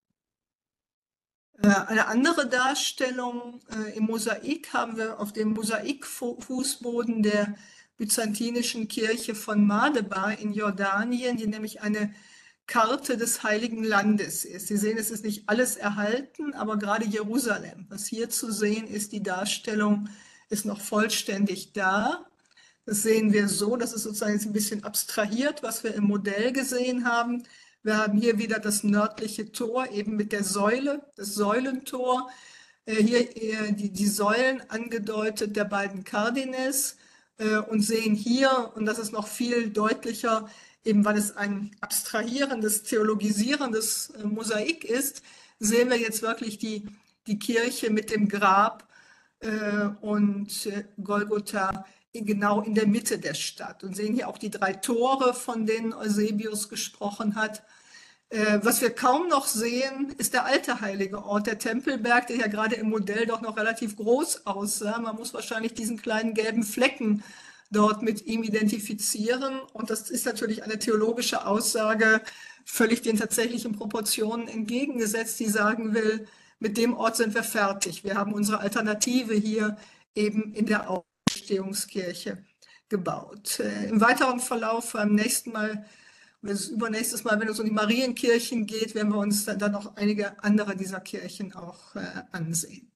Äh, Eine andere Darstellung äh, im Mosaik haben wir auf dem Mosaikfußboden der byzantinischen Kirche von Madeba in Jordanien, die nämlich eine Karte des Heiligen Landes ist. Sie sehen, es ist nicht alles erhalten, aber gerade Jerusalem, was hier zu sehen ist, die Darstellung ist noch vollständig da. Das sehen wir so, das ist sozusagen jetzt ein bisschen abstrahiert, was wir im Modell gesehen haben. Wir haben hier wieder das nördliche Tor, eben mit der Säule, das Säulentor. Äh, Hier äh, die, die Säulen angedeutet der beiden Cardines äh, und sehen hier, und das ist noch viel deutlicher, eben weil es ein abstrahierendes, theologisierendes äh, Mosaik ist, sehen wir jetzt wirklich die, die Kirche mit dem Grab äh, und äh, Golgotha in, genau in der Mitte der Stadt und sehen hier auch die drei Tore, von denen Eusebius gesprochen hat. Äh, was wir kaum noch sehen, ist der alte heilige Ort, der Tempelberg, der ja gerade im Modell doch noch relativ groß aussah. Man muss wahrscheinlich diesen kleinen gelben Flecken dort mit ihm identifizieren. Und das ist natürlich eine theologische Aussage, völlig den tatsächlichen Proportionen entgegengesetzt, die sagen will, mit dem Ort sind wir fertig. Wir haben unsere Alternative hier eben in der Auferstehungskirche gebaut. Äh, Im weiteren Verlauf beim nächsten Mal, das übernächstes Mal, wenn es um die Marienkirchen geht, werden wir uns dann, dann noch einige andere dieser Kirchen auch äh, ansehen.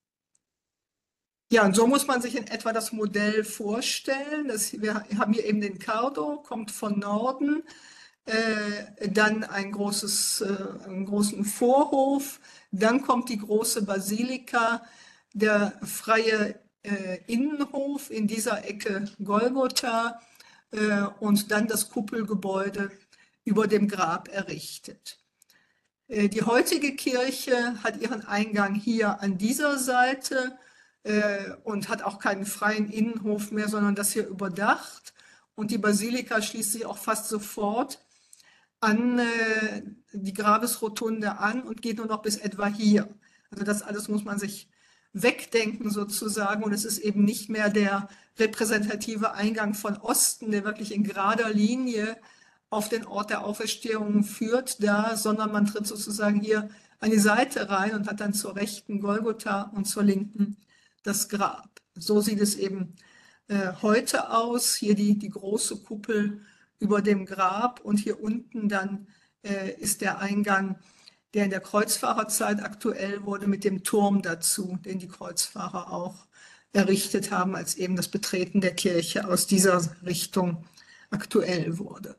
Ja, und so muss man sich in etwa das Modell vorstellen. Das, wir haben hier eben den Cardo, kommt von Norden, äh, dann ein großes, äh, einen großen Vorhof, dann kommt die große Basilika, der freie äh, Innenhof, in dieser Ecke Golgotha äh, und dann das Kuppelgebäude über dem Grab errichtet. Äh, Die heutige Kirche hat ihren Eingang hier an dieser Seite äh, und hat auch keinen freien Innenhof mehr, sondern das hier überdacht. Und die Basilika schließt sich auch fast sofort an äh, die Grabesrotunde an und geht nur noch bis etwa hier. Also das alles muss man sich wegdenken sozusagen und es ist eben nicht mehr der repräsentative Eingang von Osten, der wirklich in gerader Linie auf den Ort der Auferstehung führt, da, sondern man tritt sozusagen hier an die Seite rein und hat dann zur rechten Golgotha und zur linken das Grab. So sieht es eben äh, heute aus. Hier die, die große Kuppel über dem Grab und hier unten dann äh, ist der Eingang, der in der Kreuzfahrerzeit aktuell wurde, mit dem Turm dazu, den die Kreuzfahrer auch errichtet haben, als eben das Betreten der Kirche aus dieser Richtung aktuell wurde.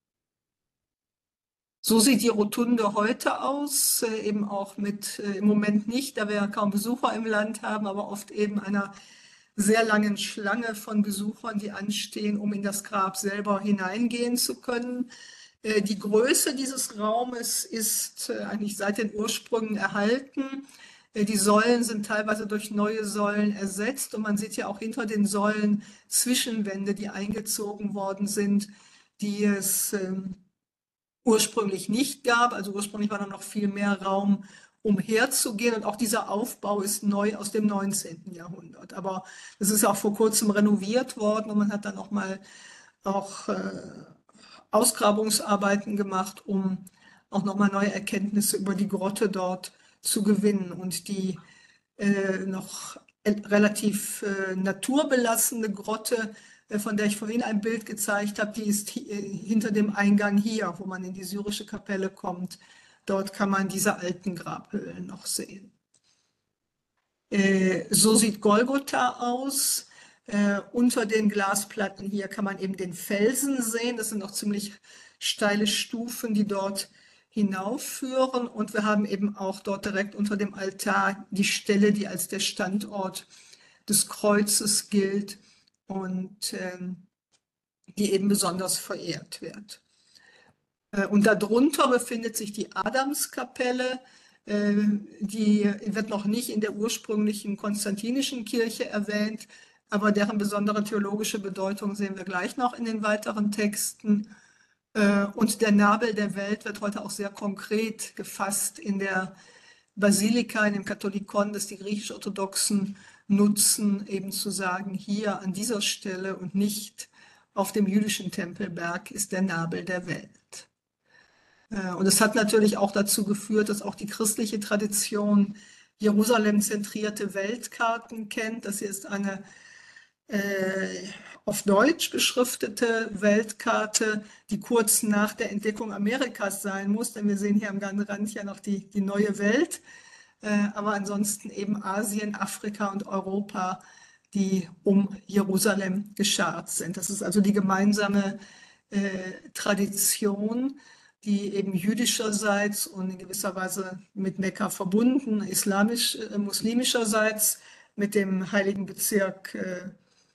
So sieht die Rotunde heute aus, äh, eben auch mit, äh, im Moment nicht, da wir ja kaum Besucher im Land haben, aber oft eben einer sehr langen Schlange von Besuchern, die anstehen, um in das Grab selber hineingehen zu können. Äh, Die Größe dieses Raumes ist äh, eigentlich seit den Ursprüngen erhalten. Äh, Die Säulen sind teilweise durch neue Säulen ersetzt und man sieht ja auch hinter den Säulen Zwischenwände, die eingezogen worden sind, die es ähm, ursprünglich nicht gab. Also ursprünglich war da noch viel mehr Raum, umherzugehen. Und auch dieser Aufbau ist neu aus dem neunzehnten Jahrhundert. Aber es ist auch vor kurzem renoviert worden und man hat dann auch mal auch äh, Ausgrabungsarbeiten gemacht, um auch nochmal neue Erkenntnisse über die Grotte dort zu gewinnen. Und die äh, noch relativ äh, naturbelassene Grotte, äh, von der ich vorhin ein Bild gezeigt habe, die ist hi- äh, hinter dem Eingang hier, wo man in die syrische Kapelle kommt. Dort kann man diese alten Grabhöhlen noch sehen. Äh, So sieht Golgotha aus. Äh, Unter den Glasplatten hier kann man eben den Felsen sehen. Das sind noch ziemlich steile Stufen, die dort hinaufführen. Und wir haben eben auch dort direkt unter dem Altar die Stelle, die als der Standort des Kreuzes gilt und ähm, die eben besonders verehrt wird. Äh, und darunter befindet sich die Adamskapelle, äh, die wird noch nicht in der ursprünglichen konstantinischen Kirche erwähnt, aber deren besondere theologische Bedeutung sehen wir gleich noch in den weiteren Texten. Äh, Und der Nabel der Welt wird heute auch sehr konkret gefasst in der Basilika, in dem Katholikon, das die griechisch-orthodoxen nutzen, eben zu sagen, hier an dieser Stelle und nicht auf dem jüdischen Tempelberg ist der Nabel der Welt. Äh, Und es hat natürlich auch dazu geführt, dass auch die christliche Tradition Jerusalem-zentrierte Weltkarten kennt. Das hier ist eine äh, auf Deutsch beschriftete Weltkarte, die kurz nach der Entdeckung Amerikas sein muss, denn wir sehen hier am Rand ja noch die, die neue Welt, äh, aber ansonsten eben Asien, Afrika und Europa, die um Jerusalem geschart sind. Das ist also die gemeinsame äh, Tradition, die eben jüdischerseits und in gewisser Weise mit Mekka verbunden, islamisch, äh, muslimischerseits mit dem heiligen Bezirk äh,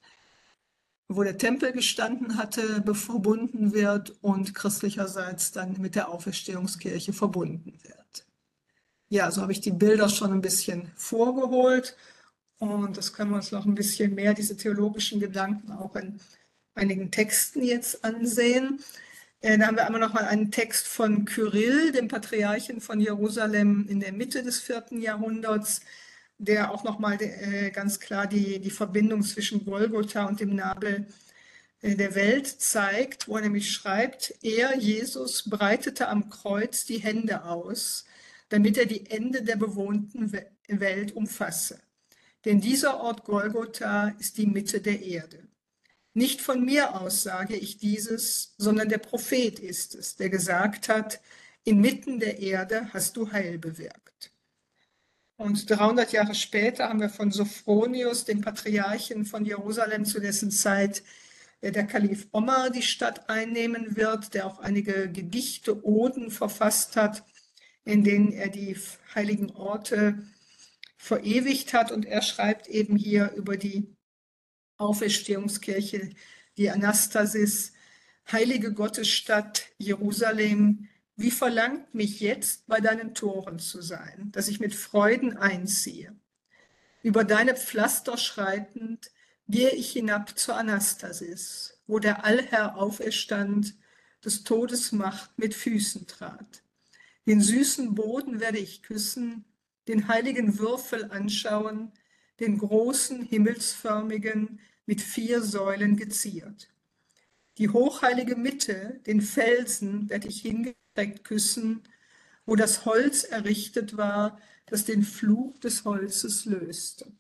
wo der Tempel gestanden hatte, verbunden wird und christlicherseits dann mit der Auferstehungskirche verbunden wird. Ja, so habe ich die Bilder schon ein bisschen vorgeholt und das können wir uns noch ein bisschen mehr, diese theologischen Gedanken auch in einigen Texten jetzt ansehen. Äh, Da haben wir einmal noch mal einen Text von Kyrill, dem Patriarchen von Jerusalem in der Mitte des vierten Jahrhunderts, der auch noch mal äh, ganz klar die, die Verbindung zwischen Golgotha und dem Nabel äh, der Welt zeigt, wo er nämlich schreibt, er, Jesus, breitete am Kreuz die Hände aus, damit er die Ende der bewohnten Welt umfasse. Denn dieser Ort Golgotha ist die Mitte der Erde. Nicht von mir aus sage ich dieses, sondern der Prophet ist es, der gesagt hat, inmitten der Erde hast du Heil bewirkt. Und dreihundert Jahre später haben wir von Sophronius, dem Patriarchen von Jerusalem, zu dessen Zeit der Kalif Omar die Stadt einnehmen wird, der auch einige Gedichte, Oden verfasst hat, in denen er die heiligen Orte verewigt hat. Und er schreibt eben hier über die Auferstehungskirche, die Anastasis, heilige Gottesstadt Jerusalem, wie verlangt mich jetzt bei deinen Toren zu sein, dass ich mit Freuden einziehe. Über deine Pflaster schreitend gehe ich hinab zur Anastasis, wo der Allherr auferstand, des Todes Macht mit Füßen trat. Den süßen Boden werde ich küssen, den heiligen Würfel anschauen, den großen himmelsförmigen, mit vier Säulen geziert. Die hochheilige Mitte, den Felsen, werde ich hingestreckt küssen, wo das Holz errichtet war, das den Fluch des Holzes löste.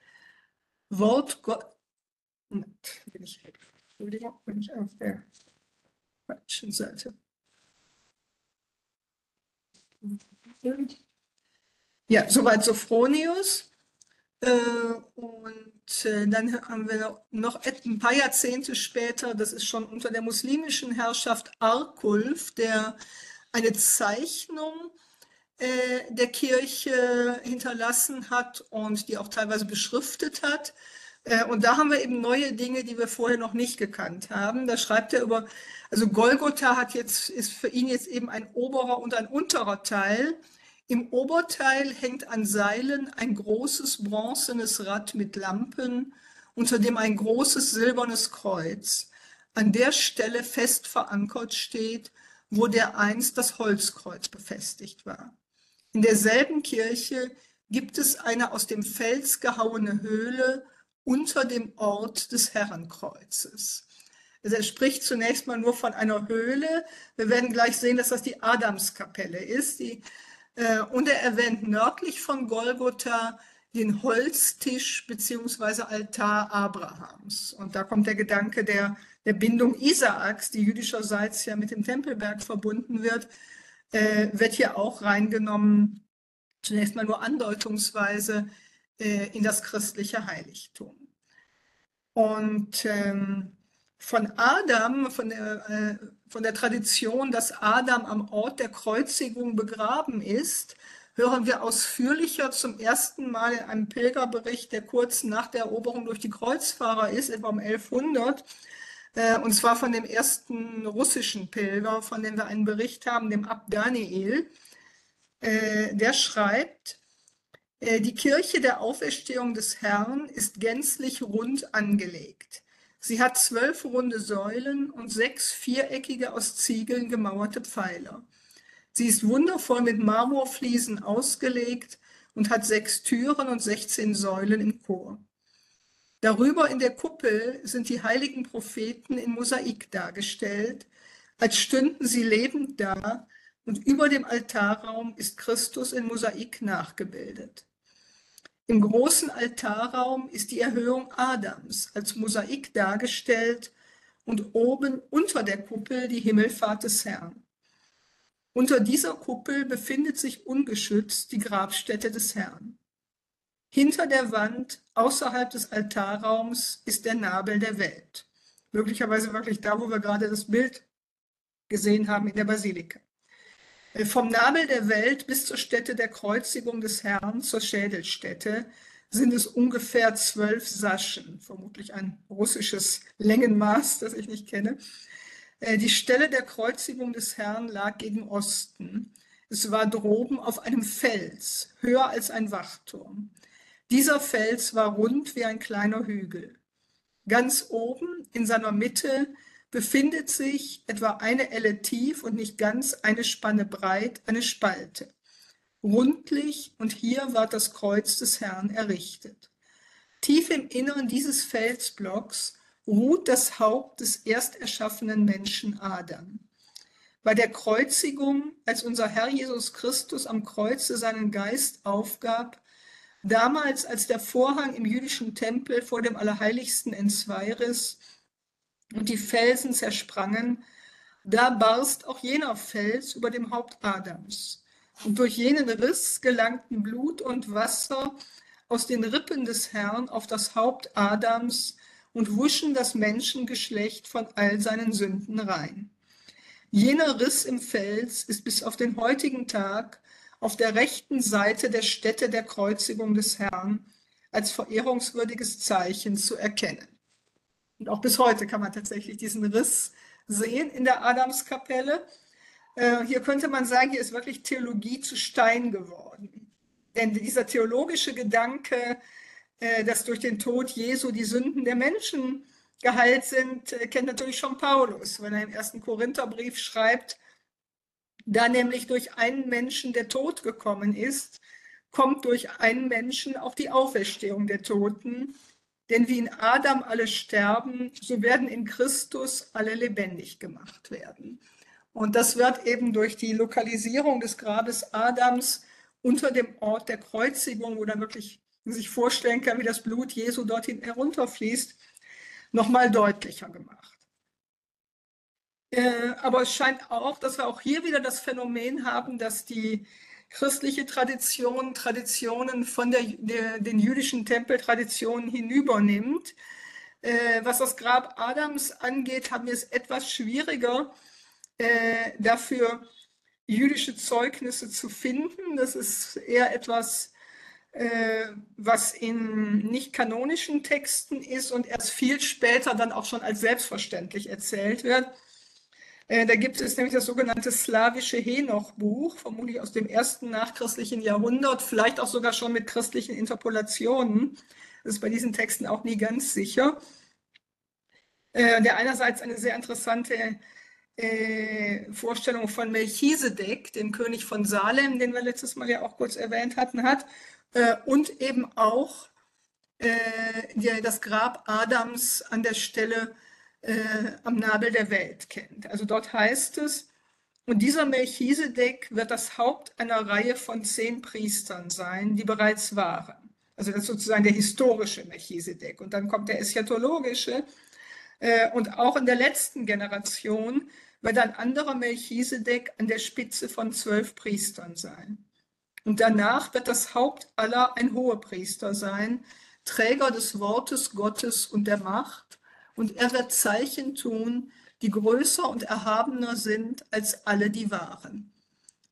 Wort Gott. Bin ich, Entschuldigung, bin ich auf der falschen Seite. Ja, soweit Sophronius. Und dann haben wir noch ein paar Jahrzehnte später, das ist schon unter der muslimischen Herrschaft, Arkulf, der eine Zeichnung der Kirche hinterlassen hat und die auch teilweise beschriftet hat. Und da haben wir eben neue Dinge, die wir vorher noch nicht gekannt haben. Da schreibt er über, also Golgotha hat jetzt, ist für ihn jetzt eben ein oberer und ein unterer Teil. Im Oberteil hängt an Seilen ein großes bronzenes Rad mit Lampen, unter dem ein großes silbernes Kreuz an der Stelle fest verankert steht, wo dereinst das Holzkreuz befestigt war. In derselben Kirche gibt es eine aus dem Fels gehauene Höhle unter dem Ort des Herrenkreuzes. Also er spricht zunächst mal nur von einer Höhle. Wir werden gleich sehen, dass das die Adamskapelle ist. Die, äh, und er erwähnt nördlich von Golgotha den Holztisch bzw. Altar Abrahams. Und da kommt der Gedanke der, der Bindung Isaaks, die jüdischerseits ja mit dem Tempelberg verbunden wird, äh, wird hier auch reingenommen, zunächst mal nur andeutungsweise, äh, in das christliche Heiligtum. Und ähm, von Adam, von der, äh, von der Tradition, dass Adam am Ort der Kreuzigung begraben ist, hören wir ausführlicher zum ersten Mal in einem Pilgerbericht, der kurz nach der Eroberung durch die Kreuzfahrer ist, etwa um elfhundert, äh, und zwar von dem ersten russischen Pilger, von dem wir einen Bericht haben, dem Abt Daniel. Äh, der schreibt, äh, die Kirche der Auferstehung des Herrn ist gänzlich rund angelegt. Sie hat zwölf runde Säulen und sechs viereckige aus Ziegeln gemauerte Pfeiler. Sie ist wundervoll mit Marmorfliesen ausgelegt und hat sechs Türen und sechzehn Säulen im Chor. Darüber in der Kuppel sind die heiligen Propheten in Mosaik dargestellt, als stünden sie lebend da, und über dem Altarraum ist Christus in Mosaik nachgebildet. Im großen Altarraum ist die Erhöhung Adams als Mosaik dargestellt und oben unter der Kuppel die Himmelfahrt des Herrn. Unter dieser Kuppel befindet sich ungeschützt die Grabstätte des Herrn. Hinter der Wand, außerhalb des Altarraums, ist der Nabel der Welt. Möglicherweise wirklich da, wo wir gerade das Bild gesehen haben in der Basilika. Vom Nabel der Welt bis zur Stätte der Kreuzigung des Herrn, zur Schädelstätte, sind es ungefähr zwölf Saschen, vermutlich ein russisches Längenmaß, das ich nicht kenne. Die Stelle der Kreuzigung des Herrn lag gegen Osten. Es war droben auf einem Fels, höher als ein Wachturm. Dieser Fels war rund wie ein kleiner Hügel. Ganz oben in seiner Mitte befindet sich etwa eine Elle tief und nicht ganz eine Spanne breit eine Spalte. Rundlich, und hier war das Kreuz des Herrn errichtet. Tief im Innern dieses Felsblocks ruht das Haupt des erst erschaffenen Menschen Adam. Bei der Kreuzigung, als unser Herr Jesus Christus am Kreuze seinen Geist aufgab, damals als der Vorhang im jüdischen Tempel vor dem Allerheiligsten entzweiriss und die Felsen zersprangen, da barst auch jener Fels über dem Haupt Adams. Und durch jenen Riss gelangten Blut und Wasser aus den Rippen des Herrn auf das Haupt Adams und wuschen das Menschengeschlecht von all seinen Sünden rein. Jener Riss im Fels ist bis auf den heutigen Tag auf der rechten Seite der Stätte der Kreuzigung des Herrn als verehrungswürdiges Zeichen zu erkennen. Und auch bis heute kann man tatsächlich diesen Riss sehen in der Adamskapelle. Äh, hier könnte man sagen, hier ist wirklich Theologie zu Stein geworden. Denn dieser theologische Gedanke, äh, dass durch den Tod Jesu die Sünden der Menschen geheilt sind, äh, kennt natürlich schon Paulus, wenn er im ersten Korintherbrief schreibt, da nämlich durch einen Menschen der Tod gekommen ist, kommt durch einen Menschen auch die Auferstehung der Toten. Denn wie in Adam alle sterben, so werden in Christus alle lebendig gemacht werden. Und das wird eben durch die Lokalisierung des Grabes Adams unter dem Ort der Kreuzigung, wo dann wirklich man sich vorstellen kann, wie das Blut Jesu dorthin herunterfließt, nochmal deutlicher gemacht. Äh, aber es scheint auch, dass wir auch hier wieder das Phänomen haben, dass die christliche Tradition Traditionen von der, der, den jüdischen Tempeltraditionen hinübernimmt. Äh, was das Grab Adams angeht, haben wir es etwas schwieriger, äh, dafür jüdische Zeugnisse zu finden. Das ist eher etwas, äh, was in nicht kanonischen Texten ist und erst viel später dann auch schon als selbstverständlich erzählt wird. Da gibt es nämlich das sogenannte slawische Henoch-Buch, vermutlich aus dem ersten nachchristlichen Jahrhundert, vielleicht auch sogar schon mit christlichen Interpolationen. Das ist bei diesen Texten auch nie ganz sicher. Der einerseits eine sehr interessante Vorstellung von Melchisedek, dem König von Salem, den wir letztes Mal ja auch kurz erwähnt hatten, hat, und eben auch das Grab Adams an der Stelle Äh, am Nabel der Welt kennt. Also dort heißt es, und dieser Melchisedek wird das Haupt einer Reihe von zehn Priestern sein, die bereits waren. Also das ist sozusagen der historische Melchisedek. Und dann kommt der eschatologische. Äh, und auch in der letzten Generation wird ein anderer Melchisedek an der Spitze von zwölf Priestern sein. Und danach wird das Haupt aller ein Hohepriester sein, Träger des Wortes Gottes und der Macht. Und er wird Zeichen tun, die größer und erhabener sind als alle, die waren.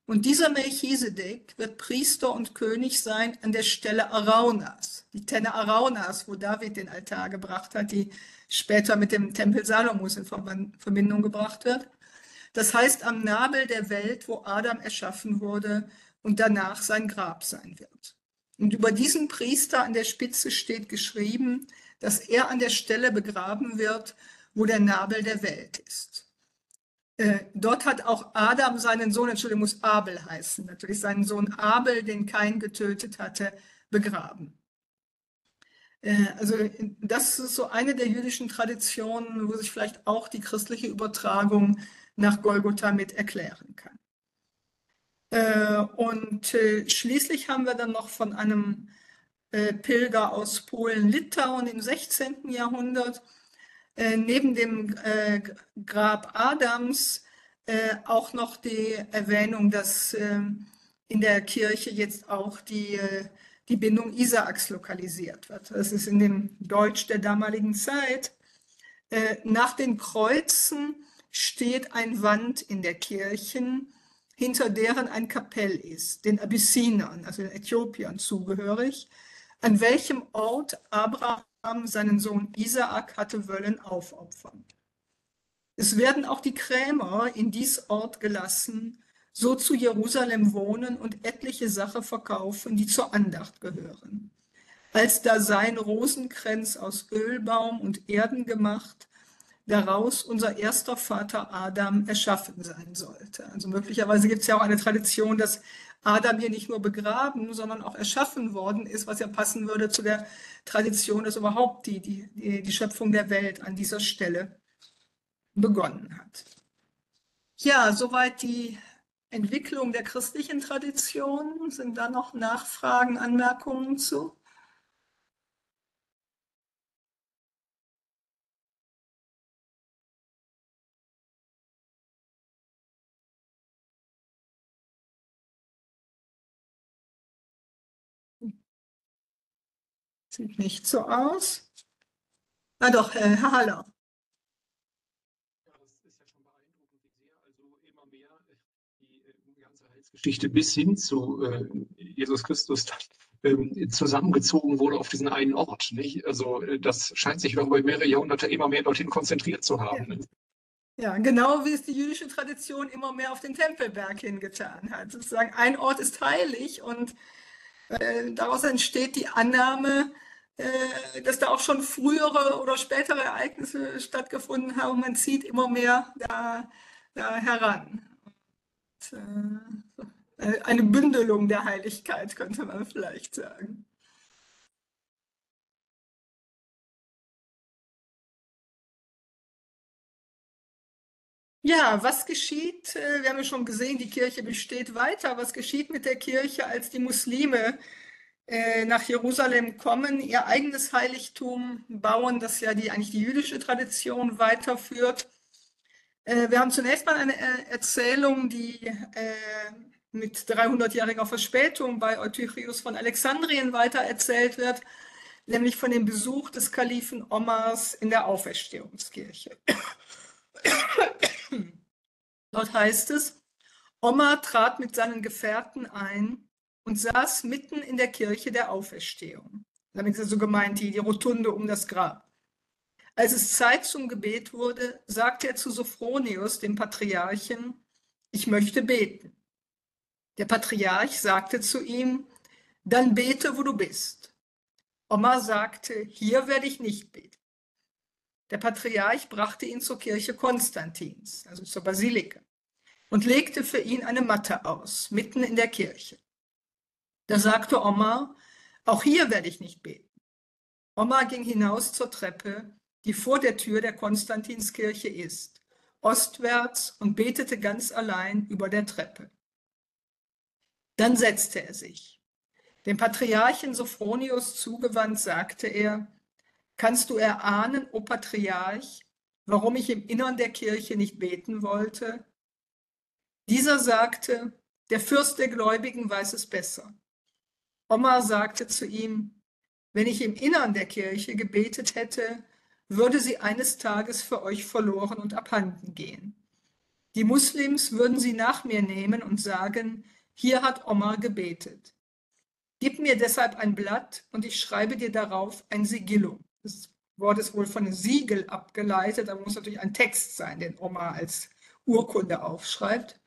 Und dieser Melchisedek wird Priester und König sein an der Stelle Araunas, die Tenne Araunas, wo David den Altar gebracht hat, die später mit dem Tempel Salomos in Verbindung gebracht wird. Das heißt, am Nabel der Welt, wo Adam erschaffen wurde und danach sein Grab sein wird. Und über diesen Priester an der Spitze steht geschrieben, dass er an der Stelle begraben wird, wo der Nabel der Welt ist. Äh, dort hat auch Adam seinen Sohn, Entschuldigung, muss Abel heißen, natürlich seinen Sohn Abel, den Kain getötet hatte, begraben. Äh, also das ist so eine der jüdischen Traditionen, wo sich vielleicht auch die christliche Übertragung nach Golgotha mit erklären kann. Äh, und äh, schließlich haben wir dann noch von einem äh, Pilger aus Polen-Litauen im sechzehnten Jahrhundert, Äh, neben dem äh, Grab Adams äh, auch noch die Erwähnung, dass äh, in der Kirche jetzt auch die, äh, die Bindung Isaaks lokalisiert wird. Das ist in dem Deutsch der damaligen Zeit. Äh, nach den Kreuzen steht ein Wand in der Kirche, hinter deren ein Kapell ist, den Abyssinern, also den Äthiopiern zugehörig, an welchem Ort Abraham seinen Sohn Isaak hatte wollen aufopfern. Es werden auch die Krämer in dies Ort gelassen, so zu Jerusalem wohnen und etliche Sache verkaufen, die zur Andacht gehören. Als da sein Rosenkränz aus Ölbaum und Erden gemacht, daraus unser erster Vater Adam erschaffen sein sollte. Also möglicherweise gibt es ja auch eine Tradition, dass Adam hier nicht nur begraben, sondern auch erschaffen worden ist, was ja passen würde zu der Tradition, dass überhaupt die, die, die Schöpfung der Welt an dieser Stelle begonnen hat. Ja, soweit die Entwicklung der christlichen Tradition. Sind da noch Nachfragen, Anmerkungen zu? Sieht nicht so aus. Na doch, äh, Herr Haller. Ja, das ist ja schon beeindruckend, wie sehr also immer mehr die äh, ganze Heilsgeschichte bis hin zu äh, Jesus Christus dann, ähm, zusammengezogen wurde auf diesen einen Ort. Nicht? Also äh, das scheint sich doch über mehrere Jahrhunderte immer mehr dorthin konzentriert zu haben. Ja. Ne? Ja, genau wie es die jüdische Tradition immer mehr auf den Tempelberg hingetan hat. Sozusagen ein Ort ist heilig und äh, daraus entsteht die Annahme, äh, dass da auch schon frühere oder spätere Ereignisse stattgefunden haben. Man zieht immer mehr da, da heran. Und, äh, eine Bündelung der Heiligkeit, könnte man vielleicht sagen. Ja, was geschieht? äh, Wir haben ja schon gesehen, die Kirche besteht weiter. Was geschieht mit der Kirche, als die Muslime äh, nach Jerusalem kommen, ihr eigenes Heiligtum bauen, das ja die, eigentlich die jüdische Tradition weiterführt? Äh, Wir haben zunächst mal eine äh, Erzählung, die äh, mit dreihundertjähriger Verspätung bei Eutychius von Alexandrien weitererzählt wird, nämlich von dem Besuch des Kalifen Omars in der Auferstehungskirche. Dort heißt es, Omar trat mit seinen Gefährten ein und saß mitten in der Kirche der Auferstehung. Damit ist also gemeint die, die Rotunde um das Grab. Als es Zeit zum Gebet wurde, sagte er zu Sophronius, dem Patriarchen, ich möchte beten. Der Patriarch sagte zu ihm, dann bete, wo du bist. Omar sagte, hier werde ich nicht beten. Der Patriarch brachte ihn zur Kirche Konstantins, also zur Basilika, und legte für ihn eine Matte aus, mitten in der Kirche. Da sagte Omar, auch hier werde ich nicht beten. Omar ging hinaus zur Treppe, die vor der Tür der Konstantinskirche ist, ostwärts und betete ganz allein über der Treppe. Dann setzte er sich. Dem Patriarchen Sophronius zugewandt sagte er, kannst du erahnen, o Patriarch, warum ich im Innern der Kirche nicht beten wollte? Dieser sagte, der Fürst der Gläubigen weiß es besser. Omar sagte zu ihm, wenn ich im Innern der Kirche gebetet hätte, würde sie eines Tages für euch verloren und abhanden gehen. Die Muslims würden sie nach mir nehmen und sagen, hier hat Omar gebetet. Gib mir deshalb ein Blatt und ich schreibe dir darauf ein Sigillum. Das Wort ist wohl von einem Siegel abgeleitet, aber muss natürlich ein Text sein, den Omar als Urkunde aufschreibt.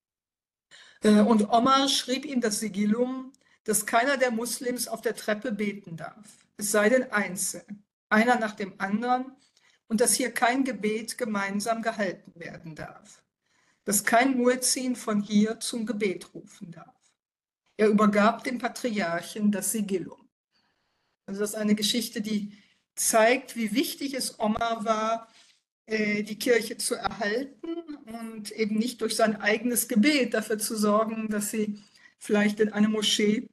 Und Omar schrieb ihm das Sigillum, dass keiner der Muslims auf der Treppe beten darf, es sei denn einzeln, einer nach dem anderen, und dass hier kein Gebet gemeinsam gehalten werden darf, dass kein Muezzin von hier zum Gebet rufen darf. Er übergab dem Patriarchen das Sigillum. Also das ist eine Geschichte, die zeigt, wie wichtig es Omar war, die Kirche zu erhalten und eben nicht durch sein eigenes Gebet dafür zu sorgen, dass sie vielleicht in eine Moschee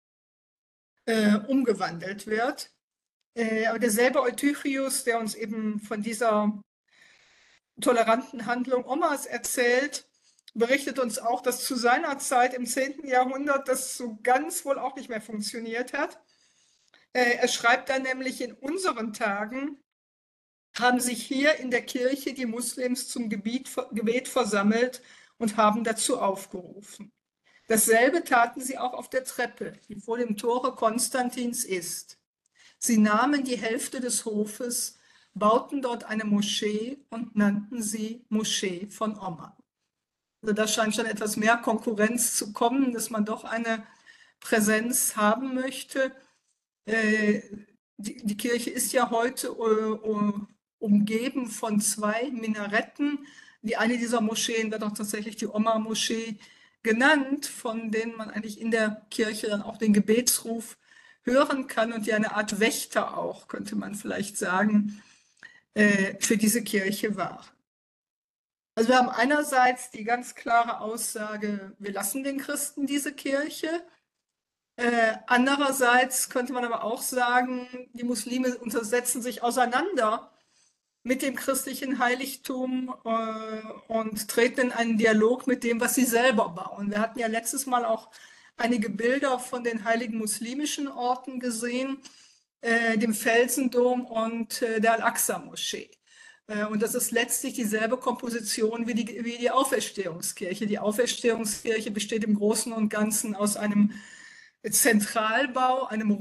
äh, umgewandelt wird. Äh, aber derselbe Eutychius, der uns eben von dieser toleranten Handlung Omars erzählt, berichtet uns auch, dass zu seiner Zeit im zehnten Jahrhundert das so ganz wohl auch nicht mehr funktioniert hat. Äh, er schreibt dann nämlich, in unseren Tagen haben sich hier in der Kirche die Muslims zum Gebet, Gebet versammelt und haben dazu aufgerufen. Dasselbe taten sie auch auf der Treppe, die vor dem Tore Konstantins ist. Sie nahmen die Hälfte des Hofes, bauten dort eine Moschee und nannten sie Moschee von Omar. Also da scheint schon etwas mehr Konkurrenz zu kommen, dass man doch eine Präsenz haben möchte. Äh, die, die Kirche ist ja heute äh, umgeben von zwei Minaretten. Die eine dieser Moscheen wird auch tatsächlich die Omar-Moschee genannt, von denen man eigentlich in der Kirche dann auch den Gebetsruf hören kann und die eine Art Wächter auch, könnte man vielleicht sagen, äh, für diese Kirche war. Also wir haben einerseits die ganz klare Aussage, wir lassen den Christen diese Kirche. Äh, andererseits könnte man aber auch sagen, die Muslime setzen sich auseinander mit dem christlichen Heiligtum äh, und treten in einen Dialog mit dem, was sie selber bauen. Wir hatten ja letztes Mal auch einige Bilder von den heiligen muslimischen Orten gesehen, äh, dem Felsendom und äh, der Al-Aqsa-Moschee. Äh, und das ist letztlich dieselbe Komposition wie die, wie die Auferstehungskirche. Die Auferstehungskirche besteht im Großen und Ganzen aus einem Zentralbau, einem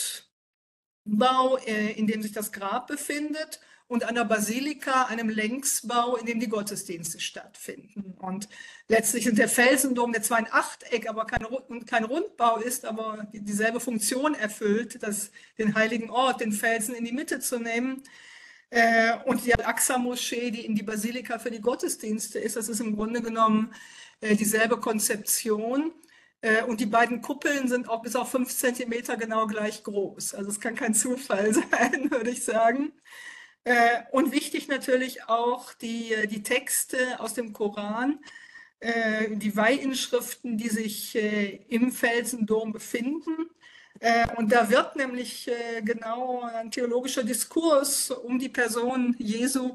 Rundbau, äh, in dem sich das Grab befindet, und einer Basilika, einem Längsbau, in dem die Gottesdienste stattfinden. Und letztlich sind der Felsendom, der zwar ein Achteck, aber kein, kein Rundbau ist, aber dieselbe Funktion erfüllt, das, den heiligen Ort, den Felsen in die Mitte zu nehmen. Äh, und die Al-Aqsa-Moschee, die in die Basilika für die Gottesdienste ist, das ist im Grunde genommen äh, dieselbe Konzeption. Äh, und die beiden Kuppeln sind auch bis auf fünf Zentimeter genau gleich groß. Also es kann kein Zufall sein, würde ich sagen. Und wichtig natürlich auch die, die Texte aus dem Koran, die Weihinschriften, die sich im Felsendom befinden. Und da wird nämlich genau ein theologischer Diskurs um die Person Jesu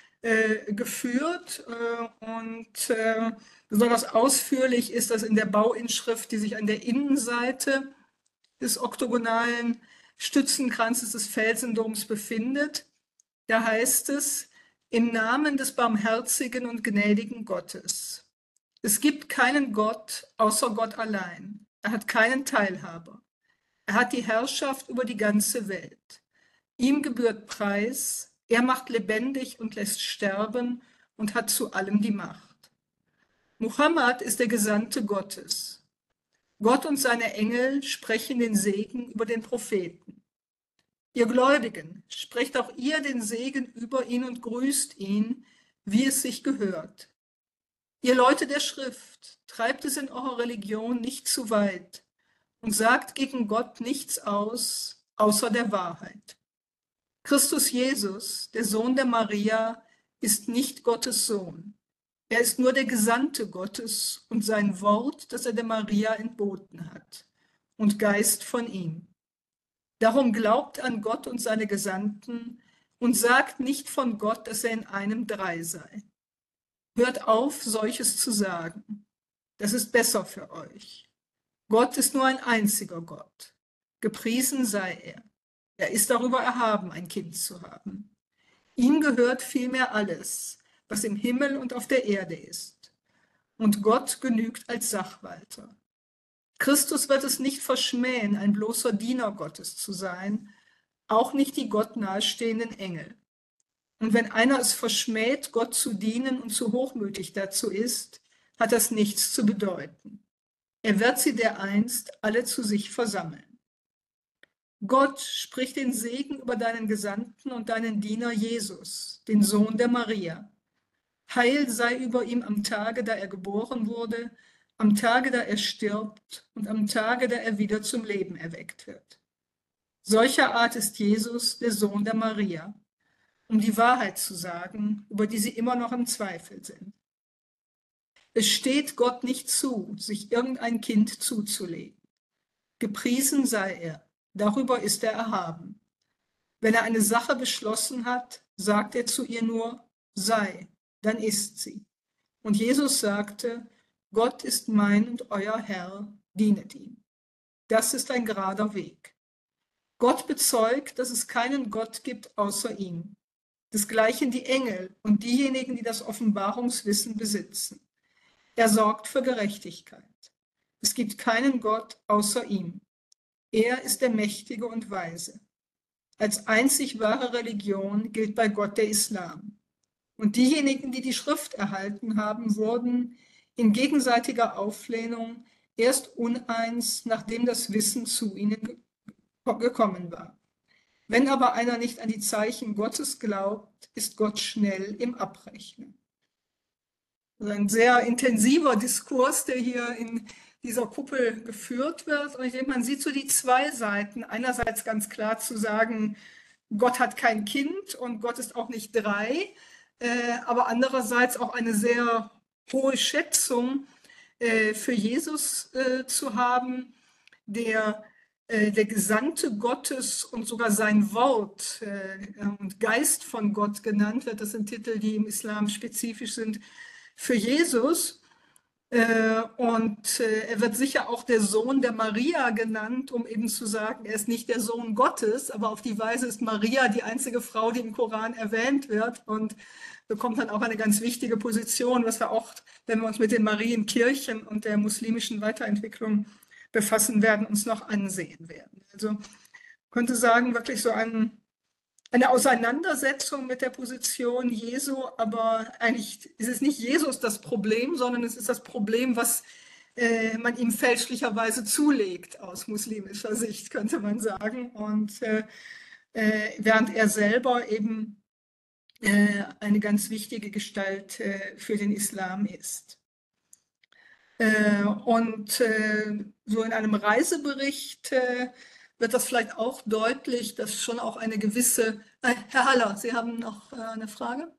geführt. Und besonders ausführlich ist das in der Bauinschrift, die sich an der Innenseite des oktogonalen Stützenkranzes des Felsendoms befindet. Da heißt es, im Namen des barmherzigen und gnädigen Gottes. Es gibt keinen Gott außer Gott allein. Er hat keinen Teilhaber. Er hat die Herrschaft über die ganze Welt. Ihm gebührt Preis. Er macht lebendig und lässt sterben und hat zu allem die Macht. Mohammed ist der Gesandte Gottes. Gott und seine Engel sprechen den Segen über den Propheten. Ihr Gläubigen, sprecht auch ihr den Segen über ihn und grüßt ihn, wie es sich gehört. Ihr Leute der Schrift, treibt es in eurer Religion nicht zu weit und sagt gegen Gott nichts aus, außer der Wahrheit. Christus Jesus, der Sohn der Maria, ist nicht Gottes Sohn. Er ist nur der Gesandte Gottes und sein Wort, das er der Maria entboten hat, und Geist von ihm. Darum glaubt an Gott und seine Gesandten und sagt nicht von Gott, dass er in einem Drei sei. Hört auf, solches zu sagen. Das ist besser für euch. Gott ist nur ein einziger Gott. Gepriesen sei er. Er ist darüber erhaben, ein Kind zu haben. Ihm gehört vielmehr alles, was im Himmel und auf der Erde ist. Und Gott genügt als Sachwalter. Christus wird es nicht verschmähen, ein bloßer Diener Gottes zu sein, auch nicht die Gott nahestehenden Engel. Und wenn einer es verschmäht, Gott zu dienen und zu hochmütig dazu ist, hat das nichts zu bedeuten. Er wird sie dereinst alle zu sich versammeln. Gott spricht den Segen über deinen Gesandten und deinen Diener Jesus, den Sohn der Maria. Heil sei über ihm am Tage, da er geboren wurde, am Tage, da er stirbt und am Tage, da er wieder zum Leben erweckt wird. Solcher Art ist Jesus, der Sohn der Maria, um die Wahrheit zu sagen, über die sie immer noch im Zweifel sind. Es steht Gott nicht zu, sich irgendein Kind zuzulegen. Gepriesen sei er, darüber ist er erhaben. Wenn er eine Sache beschlossen hat, sagt er zu ihr nur, sei, dann ist sie. Und Jesus sagte, Gott ist mein und euer Herr, dienet ihm. Das ist ein gerader Weg. Gott bezeugt, dass es keinen Gott gibt außer ihm. Desgleichen die Engel und diejenigen, die das Offenbarungswissen besitzen. Er sorgt für Gerechtigkeit. Es gibt keinen Gott außer ihm. Er ist der Mächtige und Weise. Als einzig wahre Religion gilt bei Gott der Islam. Und diejenigen, die die Schrift erhalten haben, wurden in gegenseitiger Auflehnung erst uneins, nachdem das Wissen zu ihnen gekommen war. Wenn aber einer nicht an die Zeichen Gottes glaubt, ist Gott schnell im Abrechnen. Also ein sehr intensiver Diskurs, der hier in dieser Kuppel geführt wird. Und ich denke, man sieht so die zwei Seiten. Einerseits ganz klar zu sagen, Gott hat kein Kind und Gott ist auch nicht drei, äh, aber andererseits auch eine sehr hohe Schätzung äh, für Jesus äh, zu haben, der äh, der Gesandte Gottes und sogar sein Wort äh, und Geist von Gott genannt wird. Das sind Titel, die im Islam spezifisch sind für Jesus. Äh, und äh, er wird sicher auch der Sohn der Maria genannt, um eben zu sagen, er ist nicht der Sohn Gottes, aber auf die Weise ist Maria die einzige Frau, die im Koran erwähnt wird und bekommt dann auch eine ganz wichtige Position, was wir auch, wenn wir uns mit den Marienkirchen und der muslimischen Weiterentwicklung befassen werden, uns noch ansehen werden. Also könnte sagen, wirklich so ein eine Auseinandersetzung mit der Position Jesu, aber eigentlich ist es nicht Jesus das Problem, sondern es ist das Problem, was äh, man ihm fälschlicherweise zulegt aus muslimischer Sicht, könnte man sagen. Und äh, äh, während er selber eben äh, eine ganz wichtige Gestalt äh, für den Islam ist. Äh, und äh, so in einem Reisebericht äh, wird das vielleicht auch deutlich, dass schon auch eine gewisse... Äh, Herr Haller, Sie haben noch äh, eine Frage?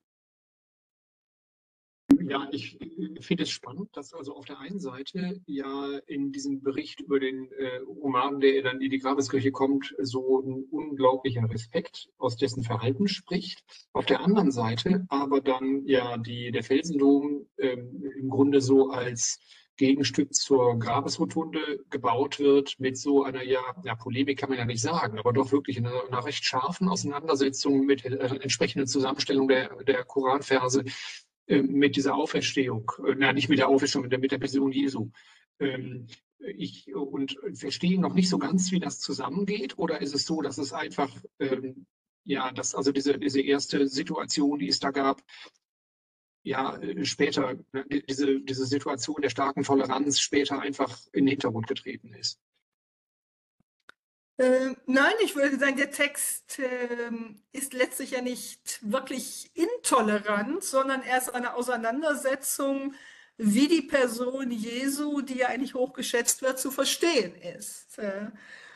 Ja, ich finde es spannend, dass also auf der einen Seite ja in diesem Bericht über den äh, Oman, der dann in die Grabeskirche kommt, so ein unglaublicher Respekt aus dessen Verhalten spricht. Auf der anderen Seite aber dann ja die, der Felsendom ähm, im Grunde so als Gegenstück zur Grabesrotunde gebaut wird mit so einer, ja, ja, Polemik kann man ja nicht sagen, aber doch wirklich einer, einer recht scharfen Auseinandersetzung mit äh, entsprechenden Zusammenstellung der, der Koranverse äh, mit dieser Auferstehung, äh, na, nicht mit der Auferstehung, mit der, mit der Person Jesu. Ähm, ich und verstehe noch nicht so ganz, wie das zusammengeht, oder ist es so, dass es einfach, ähm, ja, dass also diese, diese erste Situation, die es da gab, ja, später, ne, diese, diese Situation der starken Toleranz später einfach in den Hintergrund getreten ist. Äh, nein, ich würde sagen, der Text äh, ist letztlich ja nicht wirklich intolerant, sondern er ist eine Auseinandersetzung, wie die Person Jesu, die ja eigentlich hochgeschätzt wird, zu verstehen ist. Äh,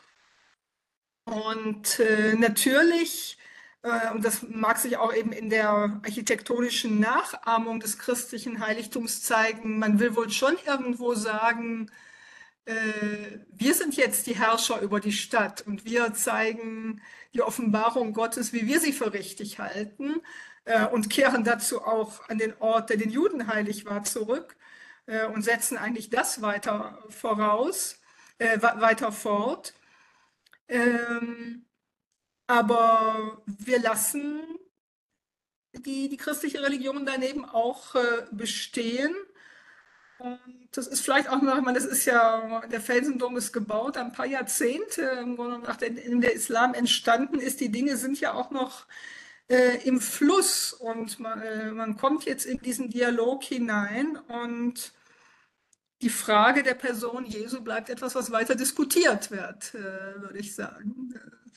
und äh, natürlich, äh, und das mag sich auch eben in der architektonischen Nachahmung des christlichen Heiligtums zeigen, man will wohl schon irgendwo sagen, äh, wir sind jetzt die Herrscher über die Stadt und wir zeigen die Offenbarung Gottes, wie wir sie für richtig halten, äh, und kehren dazu auch an den Ort, der den Juden heilig war, zurück, äh, und setzen eigentlich das weiter voraus, äh, weiter fort. Ähm, aber wir lassen die, die christliche Religion daneben auch äh, bestehen. Und das ist vielleicht auch noch, ich meine, das ist ja, der Felsendom ist gebaut, ein paar Jahrzehnte, im Grunde genommen, nachdem der Islam entstanden ist. Die Dinge sind ja auch noch äh, im Fluss und man, äh, man kommt jetzt in diesen Dialog hinein und die Frage der Person Jesu bleibt etwas, was weiter diskutiert wird, äh, würde ich sagen.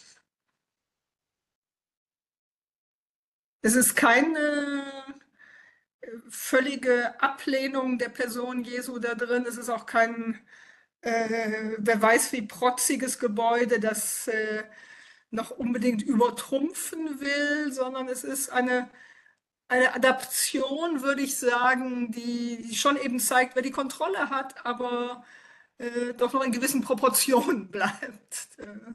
Es ist keine völlige Ablehnung der Person Jesu da drin. Es ist auch kein, äh, wer weiß wie protziges Gebäude, das äh, noch unbedingt übertrumpfen will, sondern es ist eine, eine Adaption, würde ich sagen, die, die schon eben zeigt, wer die Kontrolle hat, aber äh, doch noch in gewissen Proportionen bleibt. Äh,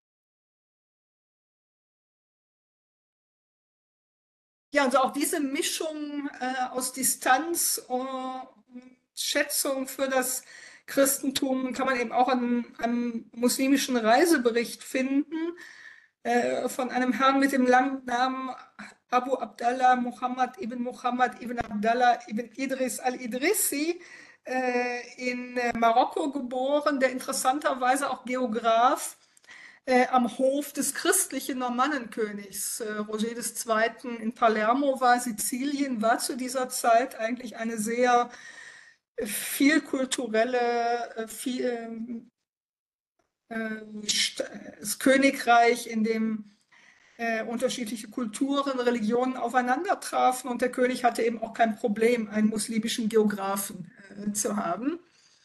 Ja, also auch diese Mischung äh, aus Distanz und Schätzung für das Christentum kann man eben auch an einem muslimischen Reisebericht finden, äh, von einem Herrn mit dem langen Namen Abu Abdallah Muhammad ibn Muhammad ibn Abdallah ibn Idris al-Idrisi, äh, in äh, Marokko geboren, der interessanterweise auch Geograf äh, am Hof des christlichen Normannenkönigs äh, Roger des Zweiten in Palermo war. Sizilien war zu dieser Zeit eigentlich eine sehr äh, vielkulturelle, äh, viel, äh, das Königreich, in dem äh, unterschiedliche Kulturen, Religionen aufeinandertrafen und der König hatte eben auch kein Problem, einen muslimischen Geografen äh, zu haben.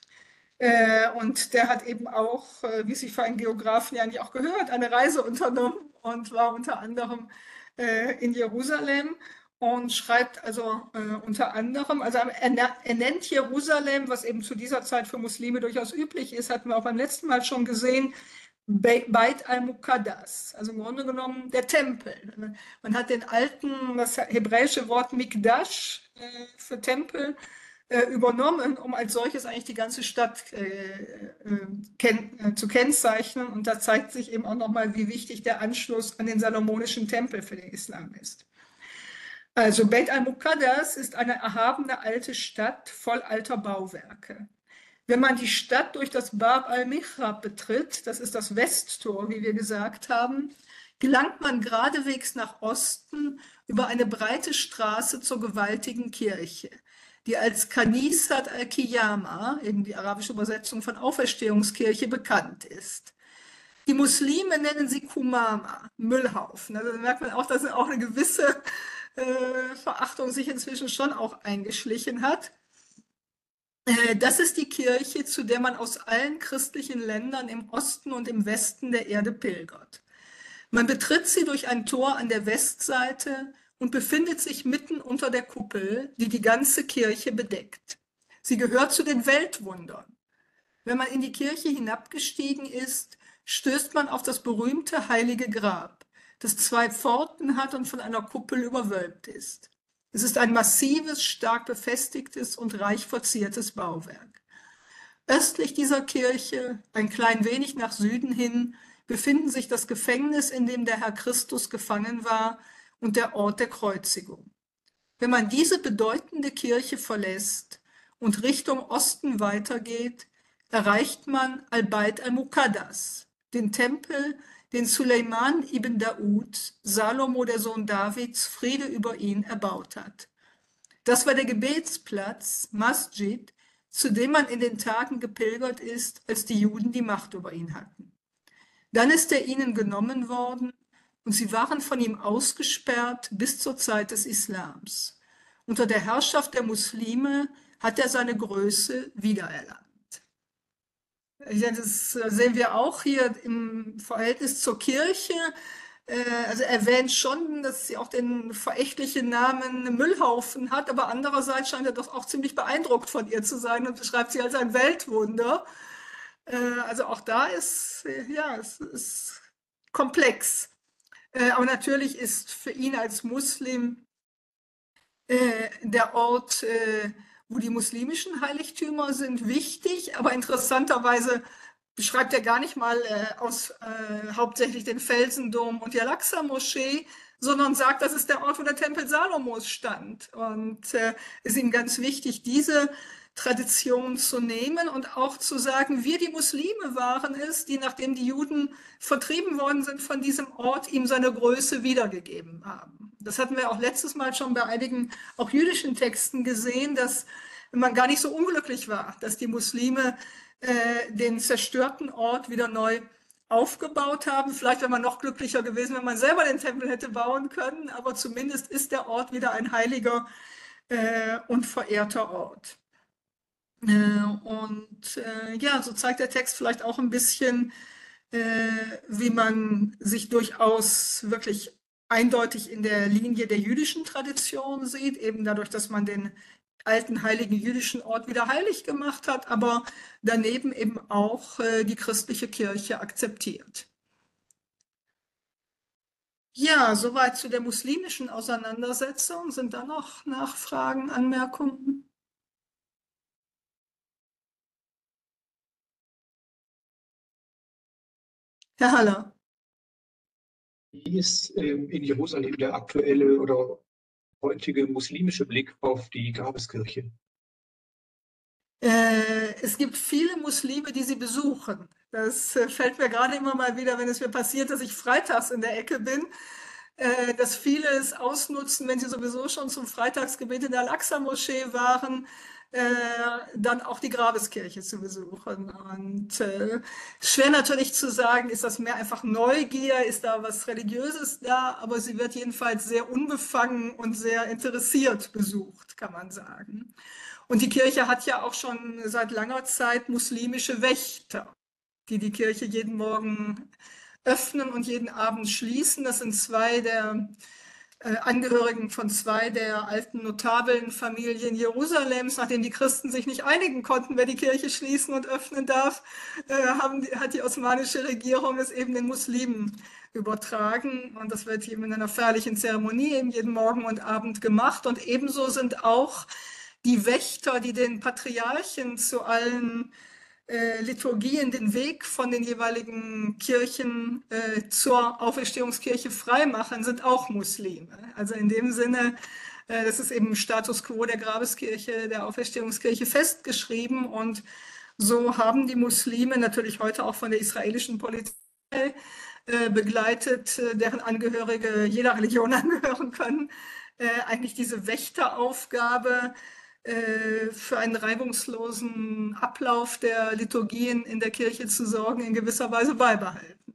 Äh, und der hat eben auch, äh, wie sich für einen Geografen ja eigentlich auch gehört, eine Reise unternommen und war unter anderem äh, in Jerusalem und schreibt also äh, unter anderem, also er, er nennt Jerusalem, was eben zu dieser Zeit für Muslime durchaus üblich ist, hatten wir auch beim letzten Mal schon gesehen, Beit al-Muqaddas, also im Grunde genommen der Tempel. Man hat den alten, das hebräische Wort Mikdash äh, für Tempel äh, übernommen, um als solches eigentlich die ganze Stadt äh, äh, ken äh, zu kennzeichnen. Und da zeigt sich eben auch nochmal, wie wichtig der Anschluss an den salomonischen Tempel für den Islam ist. Also Beit al-Muqaddas ist eine erhabene alte Stadt voll alter Bauwerke. Wenn man die Stadt durch das Bab al-Mihrab betritt, das ist das Westtor, wie wir gesagt haben, gelangt man geradewegs nach Osten über eine breite Straße zur gewaltigen Kirche, die als Kanisat al-Qiyama, eben die arabische Übersetzung von Auferstehungskirche, bekannt ist. Die Muslime nennen sie Kumama, Müllhaufen. Also da merkt man auch, dass auch eine gewisse äh, Verachtung sich inzwischen schon auch eingeschlichen hat. Das ist die Kirche, zu der man aus allen christlichen Ländern im Osten und im Westen der Erde pilgert. Man betritt sie durch ein Tor an der Westseite und befindet sich mitten unter der Kuppel, die die ganze Kirche bedeckt. Sie gehört zu den Weltwundern. Wenn man in die Kirche hinabgestiegen ist, stößt man auf das berühmte Heilige Grab, das zwei Pforten hat und von einer Kuppel überwölbt ist. Es ist ein massives, stark befestigtes und reich verziertes Bauwerk. Östlich dieser Kirche, ein klein wenig nach Süden hin, befinden sich das Gefängnis, in dem der Herr Christus gefangen war, und der Ort der Kreuzigung. Wenn man diese bedeutende Kirche verlässt und Richtung Osten weitergeht, erreicht man Al-Beit al-Muqaddas, den Tempel, den Suleiman ibn Daud, Salomo, der Sohn Davids, Friede über ihn, erbaut hat. Das war der Gebetsplatz, Masjid, zu dem man in den Tagen gepilgert ist, als die Juden die Macht über ihn hatten. Dann ist er ihnen genommen worden und sie waren von ihm ausgesperrt bis zur Zeit des Islams. Unter der Herrschaft der Muslime hat er seine Größe wiedererlangt. Ja, das sehen wir auch hier im Verhältnis zur Kirche. Also er erwähnt schon, dass sie auch den verächtlichen Namen Müllhaufen hat, aber andererseits scheint er doch auch ziemlich beeindruckt von ihr zu sein und beschreibt sie als ein Weltwunder. Also auch da ist, ja, es ist komplex. Aber natürlich ist für ihn als Muslim der Ort, wo die muslimischen Heiligtümer sind, wichtig, aber interessanterweise beschreibt er gar nicht mal äh, aus äh, hauptsächlich den Felsendom und die Al-Aqsa-Moschee, sondern sagt, das ist der Ort, wo der Tempel Salomos stand. Und äh, ist ihm ganz wichtig, diese Tradition zu nehmen und auch zu sagen, wir die Muslime waren es, die, nachdem die Juden vertrieben worden sind von diesem Ort, ihm seine Größe wiedergegeben haben. Das hatten wir auch letztes Mal schon bei einigen auch jüdischen Texten gesehen, dass man gar nicht so unglücklich war, dass die Muslime äh, den zerstörten Ort wieder neu aufgebaut haben. Vielleicht wäre man noch glücklicher gewesen, wenn man selber den Tempel hätte bauen können, aber zumindest ist der Ort wieder ein heiliger äh, und verehrter Ort. Äh, und äh, ja, so zeigt der Text vielleicht auch ein bisschen, äh, wie man sich durchaus wirklich eindeutig in der Linie der jüdischen Tradition sieht, eben dadurch, dass man den alten heiligen jüdischen Ort wieder heilig gemacht hat, aber daneben eben auch äh, die christliche Kirche akzeptiert. Ja, soweit zu der muslimischen Auseinandersetzung. Sind da noch Nachfragen, Anmerkungen? Herr Haller. Wie ist ähm, in Jerusalem der aktuelle oder heutige muslimische Blick auf die Grabeskirche? Äh, es gibt viele Muslime, die sie besuchen. Das äh, fällt mir gerade immer mal wieder, wenn es mir passiert, dass ich freitags in der Ecke bin, äh, dass viele es ausnutzen, wenn sie sowieso schon zum Freitagsgebet in der Al-Aqsa-Moschee waren, äh, dann auch die Grabeskirche zu besuchen. Und äh, schwer natürlich zu sagen, ist das mehr einfach Neugier, ist da was Religiöses da, aber sie wird jedenfalls sehr unbefangen und sehr interessiert besucht, kann man sagen. Und die Kirche hat ja auch schon seit langer Zeit muslimische Wächter, die die Kirche jeden Morgen öffnen und jeden Abend schließen. Das sind zwei der äh, Angehörigen von zwei der alten notabeln Familien Jerusalems, nachdem die Christen sich nicht einigen konnten, wer die Kirche schließen und öffnen darf, äh, haben die, hat die osmanische Regierung es eben den Muslimen übertragen. Und das wird eben in einer feierlichen Zeremonie eben jeden Morgen und Abend gemacht. Und ebenso sind auch die Wächter, die den Patriarchen zu allen äh, Liturgien den Weg von den jeweiligen Kirchen äh, zur Auferstehungskirche freimachen, sind auch Muslime. Also in dem Sinne, äh, das ist eben im Status quo der Grabeskirche, der Auferstehungskirche festgeschrieben. Und so haben die Muslime natürlich heute auch von der israelischen Polizei äh, begleitet, äh, deren Angehörige jeder Religion angehören können, äh, eigentlich diese Wächteraufgabe äh, für einen reibungslosen Ablauf der Liturgien in der Kirche zu sorgen, in gewisser Weise beibehalten.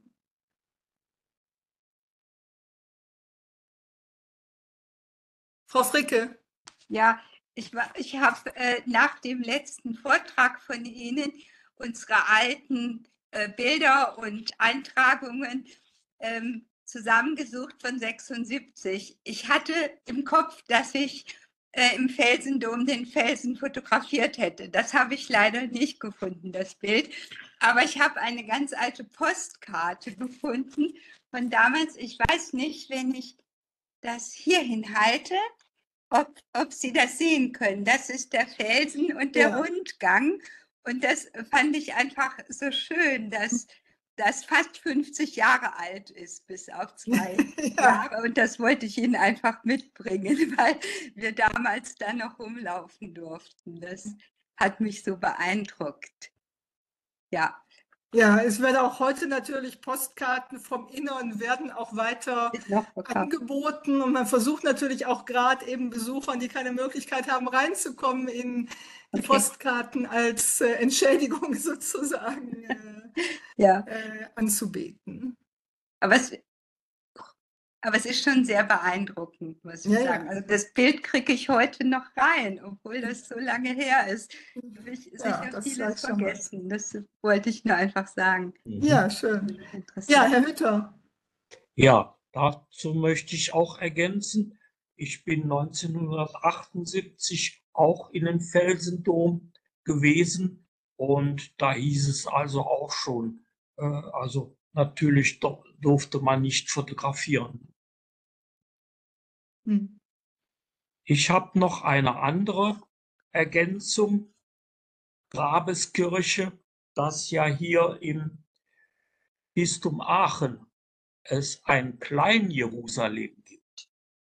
Frau Fricke. Ja, ich, ich habe äh, nach dem letzten Vortrag von Ihnen unsere alten äh, Bilder und Eintragungen ähm, zusammengesucht von sechsundsiebzig. Ich hatte im Kopf, dass ich äh, im Felsendom den Felsen fotografiert hätte. Das habe ich leider nicht gefunden, das Bild. Aber ich habe eine ganz alte Postkarte gefunden von damals. Ich weiß nicht, wenn ich das hier hinhalte, ob, ob Sie das sehen können. Das ist der Felsen und der ja. Rundgang. Und das fand ich einfach so schön, dass das fast fünfzig Jahre alt ist, bis auf zwei ja. Jahre. Und das wollte ich Ihnen einfach mitbringen, weil wir damals da noch rumlaufen durften. Das hat mich so beeindruckt. Ja. Ja, es werden auch heute natürlich Postkarten vom Innern werden auch weiter angeboten und man versucht natürlich auch gerade eben Besuchern, die keine Möglichkeit haben reinzukommen, in die okay. Postkarten als äh, Entschädigung sozusagen äh, ja. äh, anzubieten. Aber es, aber es ist schon sehr beeindruckend, muss ich ja, sagen. Ja. Also das Bild kriege ich heute noch rein, obwohl das so lange her ist. Habe ich sicher ja, vieles vergessen. Das wollte ich nur einfach sagen. Ja, schön. Ja, Herr Hütter. Ja, dazu möchte ich auch ergänzen. Ich bin neunzehnhundertachtundsiebzig auch in den Felsendom gewesen und da hieß es also auch schon, äh, also natürlich durfte man nicht fotografieren. Hm. Ich habe noch eine andere Ergänzung. Grabeskirche dass ja hier im Bistum Aachen es ein Klein-Jerusalem gibt.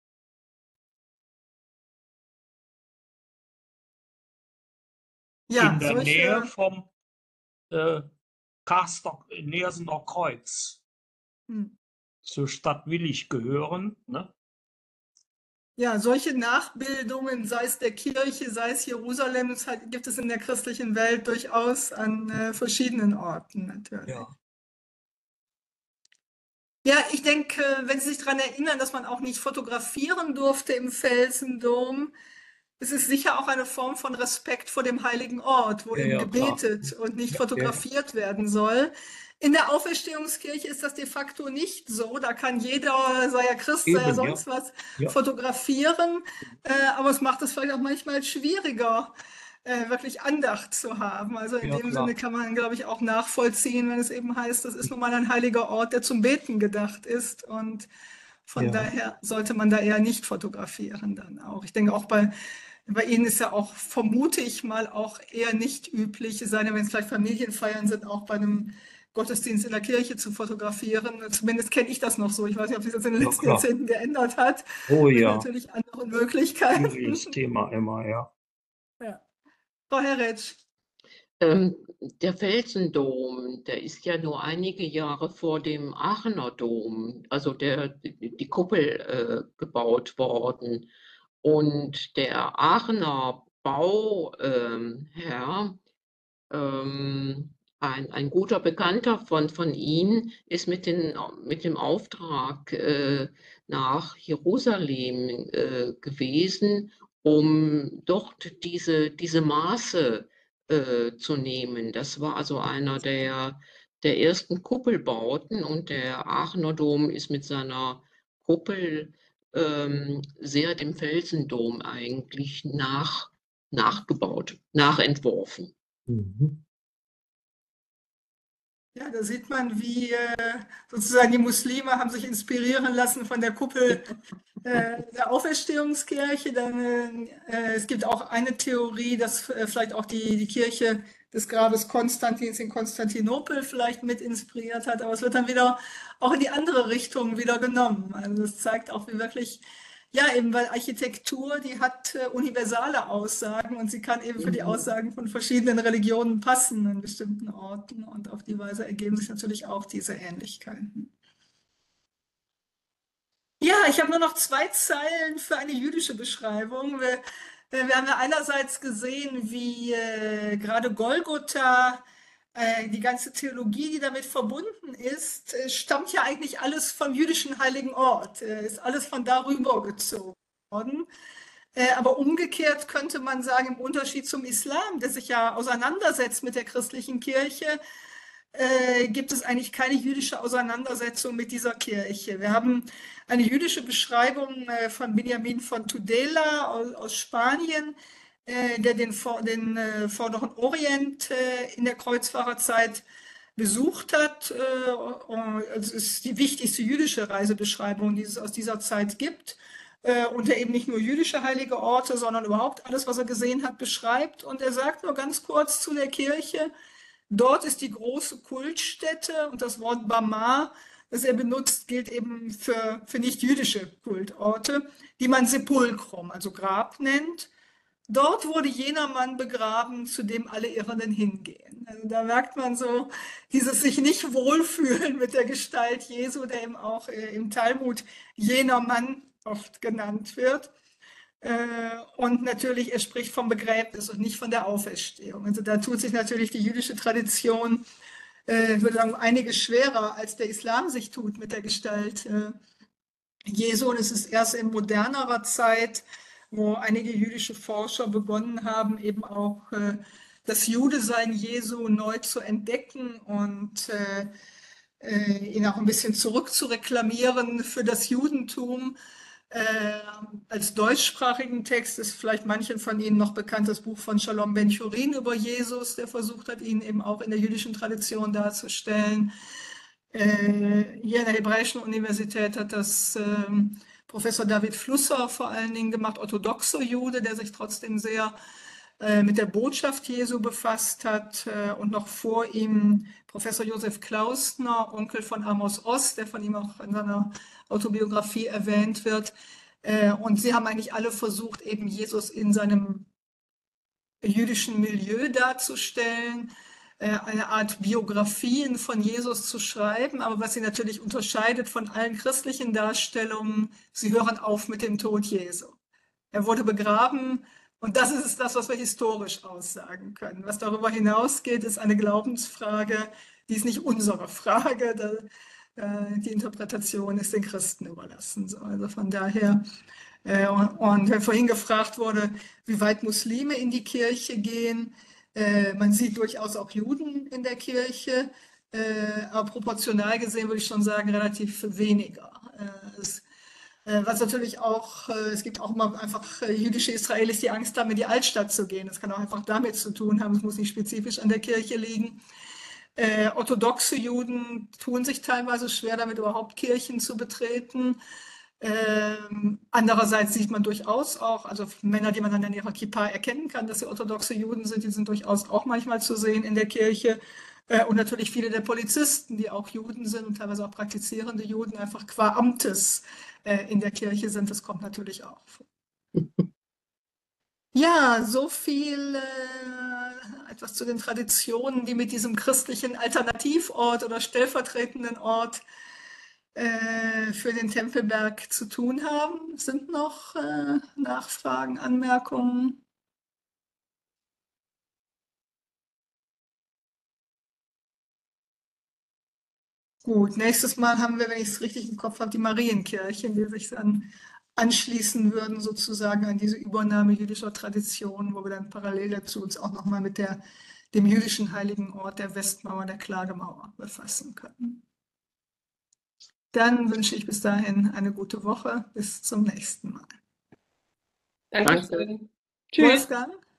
Ja, In der solche, Nähe vom äh, Kaster, Nersener Kreuz, hm. zur Stadt Willich gehören. Ne? Ja, solche Nachbildungen, sei es der Kirche, sei es Jerusalem, es halt, gibt es in der christlichen Welt durchaus an äh, verschiedenen Orten natürlich. Ja. Ja, ich denke, wenn Sie sich daran erinnern, dass man auch nicht fotografieren durfte im Felsendom, es ist sicher auch eine Form von Respekt vor dem heiligen Ort, wo Ja, eben ja, klar. gebetet und nicht Ja, fotografiert werden soll. In der Auferstehungskirche ist das de facto nicht so. Da kann jeder, sei er Christ, sei er Eben, ja. sonst was, Ja. fotografieren. Äh, aber es macht es vielleicht auch manchmal schwieriger, äh, wirklich Andacht zu haben. Also in Ja, dem klar. Sinne kann man, glaube ich, auch nachvollziehen, wenn es eben heißt, das ist nun mal ein heiliger Ort, der zum Beten gedacht ist. Und von Ja. daher sollte man da eher nicht fotografieren dann auch. Ich denke auch bei, bei Ihnen ist ja auch, vermute ich mal, auch eher nicht üblich, es sei denn, wenn es vielleicht Familienfeiern sind, auch bei einem Gottesdienst in der Kirche zu fotografieren. Zumindest kenne ich das noch so. Ich weiß nicht, ob sich das in den Ja, letzten klar. Jahrzehnten geändert hat. Oh Mit ja, natürlich anderen Möglichkeiten. schwieriges Thema immer, ja. Ja. Frau Herretsch. Ähm, der Felsendom, der ist ja nur einige Jahre vor dem Aachener Dom, also der, die, die Kuppel äh, gebaut worden. Und der Aachener Bauherr, ähm, ein, ein guter Bekannter von, von ihm, ist mit, den, mit dem Auftrag äh, nach Jerusalem äh, gewesen, um dort diese, diese Maße äh, zu nehmen. Das war also einer der, der ersten Kuppelbauten, und der Aachener Dom ist mit seiner Kuppel ähm, sehr dem Felsendom eigentlich nach, nachgebaut, nachentworfen. Mhm. Ja, da sieht man, wie äh, sozusagen die Muslime haben sich inspirieren lassen von der Kuppel äh, der Auferstehungskirche. Dann, äh, es gibt auch eine Theorie, dass äh, vielleicht auch die, die Kirche des Grabes Konstantins in Konstantinopel vielleicht mit inspiriert hat. Aber es wird dann wieder auch in die andere Richtung wieder genommen. Also das zeigt auch, wie wirklich, ja, eben weil Architektur, die hat äh, universale Aussagen und sie kann eben für die Aussagen von verschiedenen Religionen passen an bestimmten Orten. Und auf die Weise ergeben sich natürlich auch diese Ähnlichkeiten. Ja, ich habe nur noch zwei Zeilen für eine jüdische Beschreibung. Wir, äh, wir haben ja einerseits gesehen, wie äh, gerade Golgotha, äh, die ganze Theologie, die damit verbunden ist, äh, stammt ja eigentlich alles vom jüdischen heiligen Ort, äh, ist alles von darüber gezogen worden. Äh, aber umgekehrt könnte man sagen, im Unterschied zum Islam, der sich ja auseinandersetzt mit der christlichen Kirche, äh, gibt es eigentlich keine jüdische Auseinandersetzung mit dieser Kirche. Wir haben eine jüdische Beschreibung äh, von Benjamin von Tudela aus, aus Spanien, äh, der den, den äh, Vorderen Orient äh, in der Kreuzfahrerzeit besucht hat. Äh, es ist die wichtigste jüdische Reisebeschreibung, die es aus dieser Zeit gibt. Äh, und der eben nicht nur jüdische heilige Orte, sondern überhaupt alles, was er gesehen hat, beschreibt. Und er sagt nur ganz kurz zu der Kirche: Dort ist die große Kultstätte, und das Wort Bama, das er benutzt, gilt eben für, für nicht-jüdische Kultorte, die man Sepulchrum, also Grab, nennt. Dort wurde jener Mann begraben, zu dem alle Irrenden hingehen. Also da merkt man so dieses sich nicht wohlfühlen mit der Gestalt Jesu, der eben auch im Talmud jener Mann oft genannt wird. Und natürlich, er spricht vom Begräbnis und nicht von der Auferstehung. Also da tut sich natürlich die jüdische Tradition, äh, ich würde sagen, einiges schwerer, als der Islam sich tut mit der Gestalt äh, Jesu. Und es ist erst in modernerer Zeit, wo einige jüdische Forscher begonnen haben, eben auch äh, das Judesein Jesu neu zu entdecken und äh, äh, ihn auch ein bisschen zurückzureklamieren für das Judentum. Äh, als deutschsprachigen Text ist vielleicht manchen von Ihnen noch bekannt das Buch von Shalom Ben-Chorin über Jesus, der versucht hat, ihn eben auch in der jüdischen Tradition darzustellen. Äh, hier in der Hebräischen Universität hat das äh, Professor David Flusser vor allen Dingen gemacht, orthodoxer Jude, der sich trotzdem sehr äh, mit der Botschaft Jesu befasst hat äh, und noch vor ihm Professor Josef Klausner, Onkel von Amos Oz, der von ihm auch in seiner Autobiografie erwähnt wird. Äh, und sie haben eigentlich alle versucht, eben Jesus in seinem jüdischen Milieu darzustellen, äh, eine Art Biografien von Jesus zu schreiben, aber was sie natürlich unterscheidet von allen christlichen Darstellungen, sie hören auf mit dem Tod Jesu. Er wurde begraben und das ist das, was wir historisch aussagen können. Was darüber hinausgeht, ist eine Glaubensfrage, die ist nicht unsere Frage. Die Interpretation ist den Christen überlassen. Also von daher, und wenn vorhin gefragt wurde, wie weit Muslime in die Kirche gehen, man sieht durchaus auch Juden in der Kirche, aber proportional gesehen würde ich schon sagen, relativ weniger. Es, was natürlich auch, es gibt auch immer einfach jüdische Israelis, die Angst haben, in die Altstadt zu gehen. Das kann auch einfach damit zu tun haben, es muss nicht spezifisch an der Kirche liegen. Äh, orthodoxe Juden tun sich teilweise schwer damit, überhaupt Kirchen zu betreten. Ähm, andererseits sieht man durchaus auch, also Männer, die man dann an ihrer Kippa erkennen kann, dass sie orthodoxe Juden sind, die sind durchaus auch manchmal zu sehen in der Kirche. Äh, und natürlich viele der Polizisten, die auch Juden sind und teilweise auch praktizierende Juden, einfach qua Amtes äh, in der Kirche sind. Das kommt natürlich auch vor. Ja, so viel äh, etwas zu den Traditionen, die mit diesem christlichen Alternativort oder stellvertretenden Ort äh, für den Tempelberg zu tun haben. Sind noch äh, Nachfragen, Anmerkungen? Gut, nächstes Mal haben wir, wenn ich es richtig im Kopf habe, die Marienkirche, die sich dann anschließen würden, sozusagen an diese Übernahme jüdischer Tradition, wo wir dann parallel dazu uns auch nochmal mit der, dem jüdischen heiligen Ort der Westmauer, der Klagemauer befassen können. Dann wünsche ich bis dahin eine gute Woche. Bis zum nächsten Mal. Dankeschön. Danke. Tschüss. Wolfgang?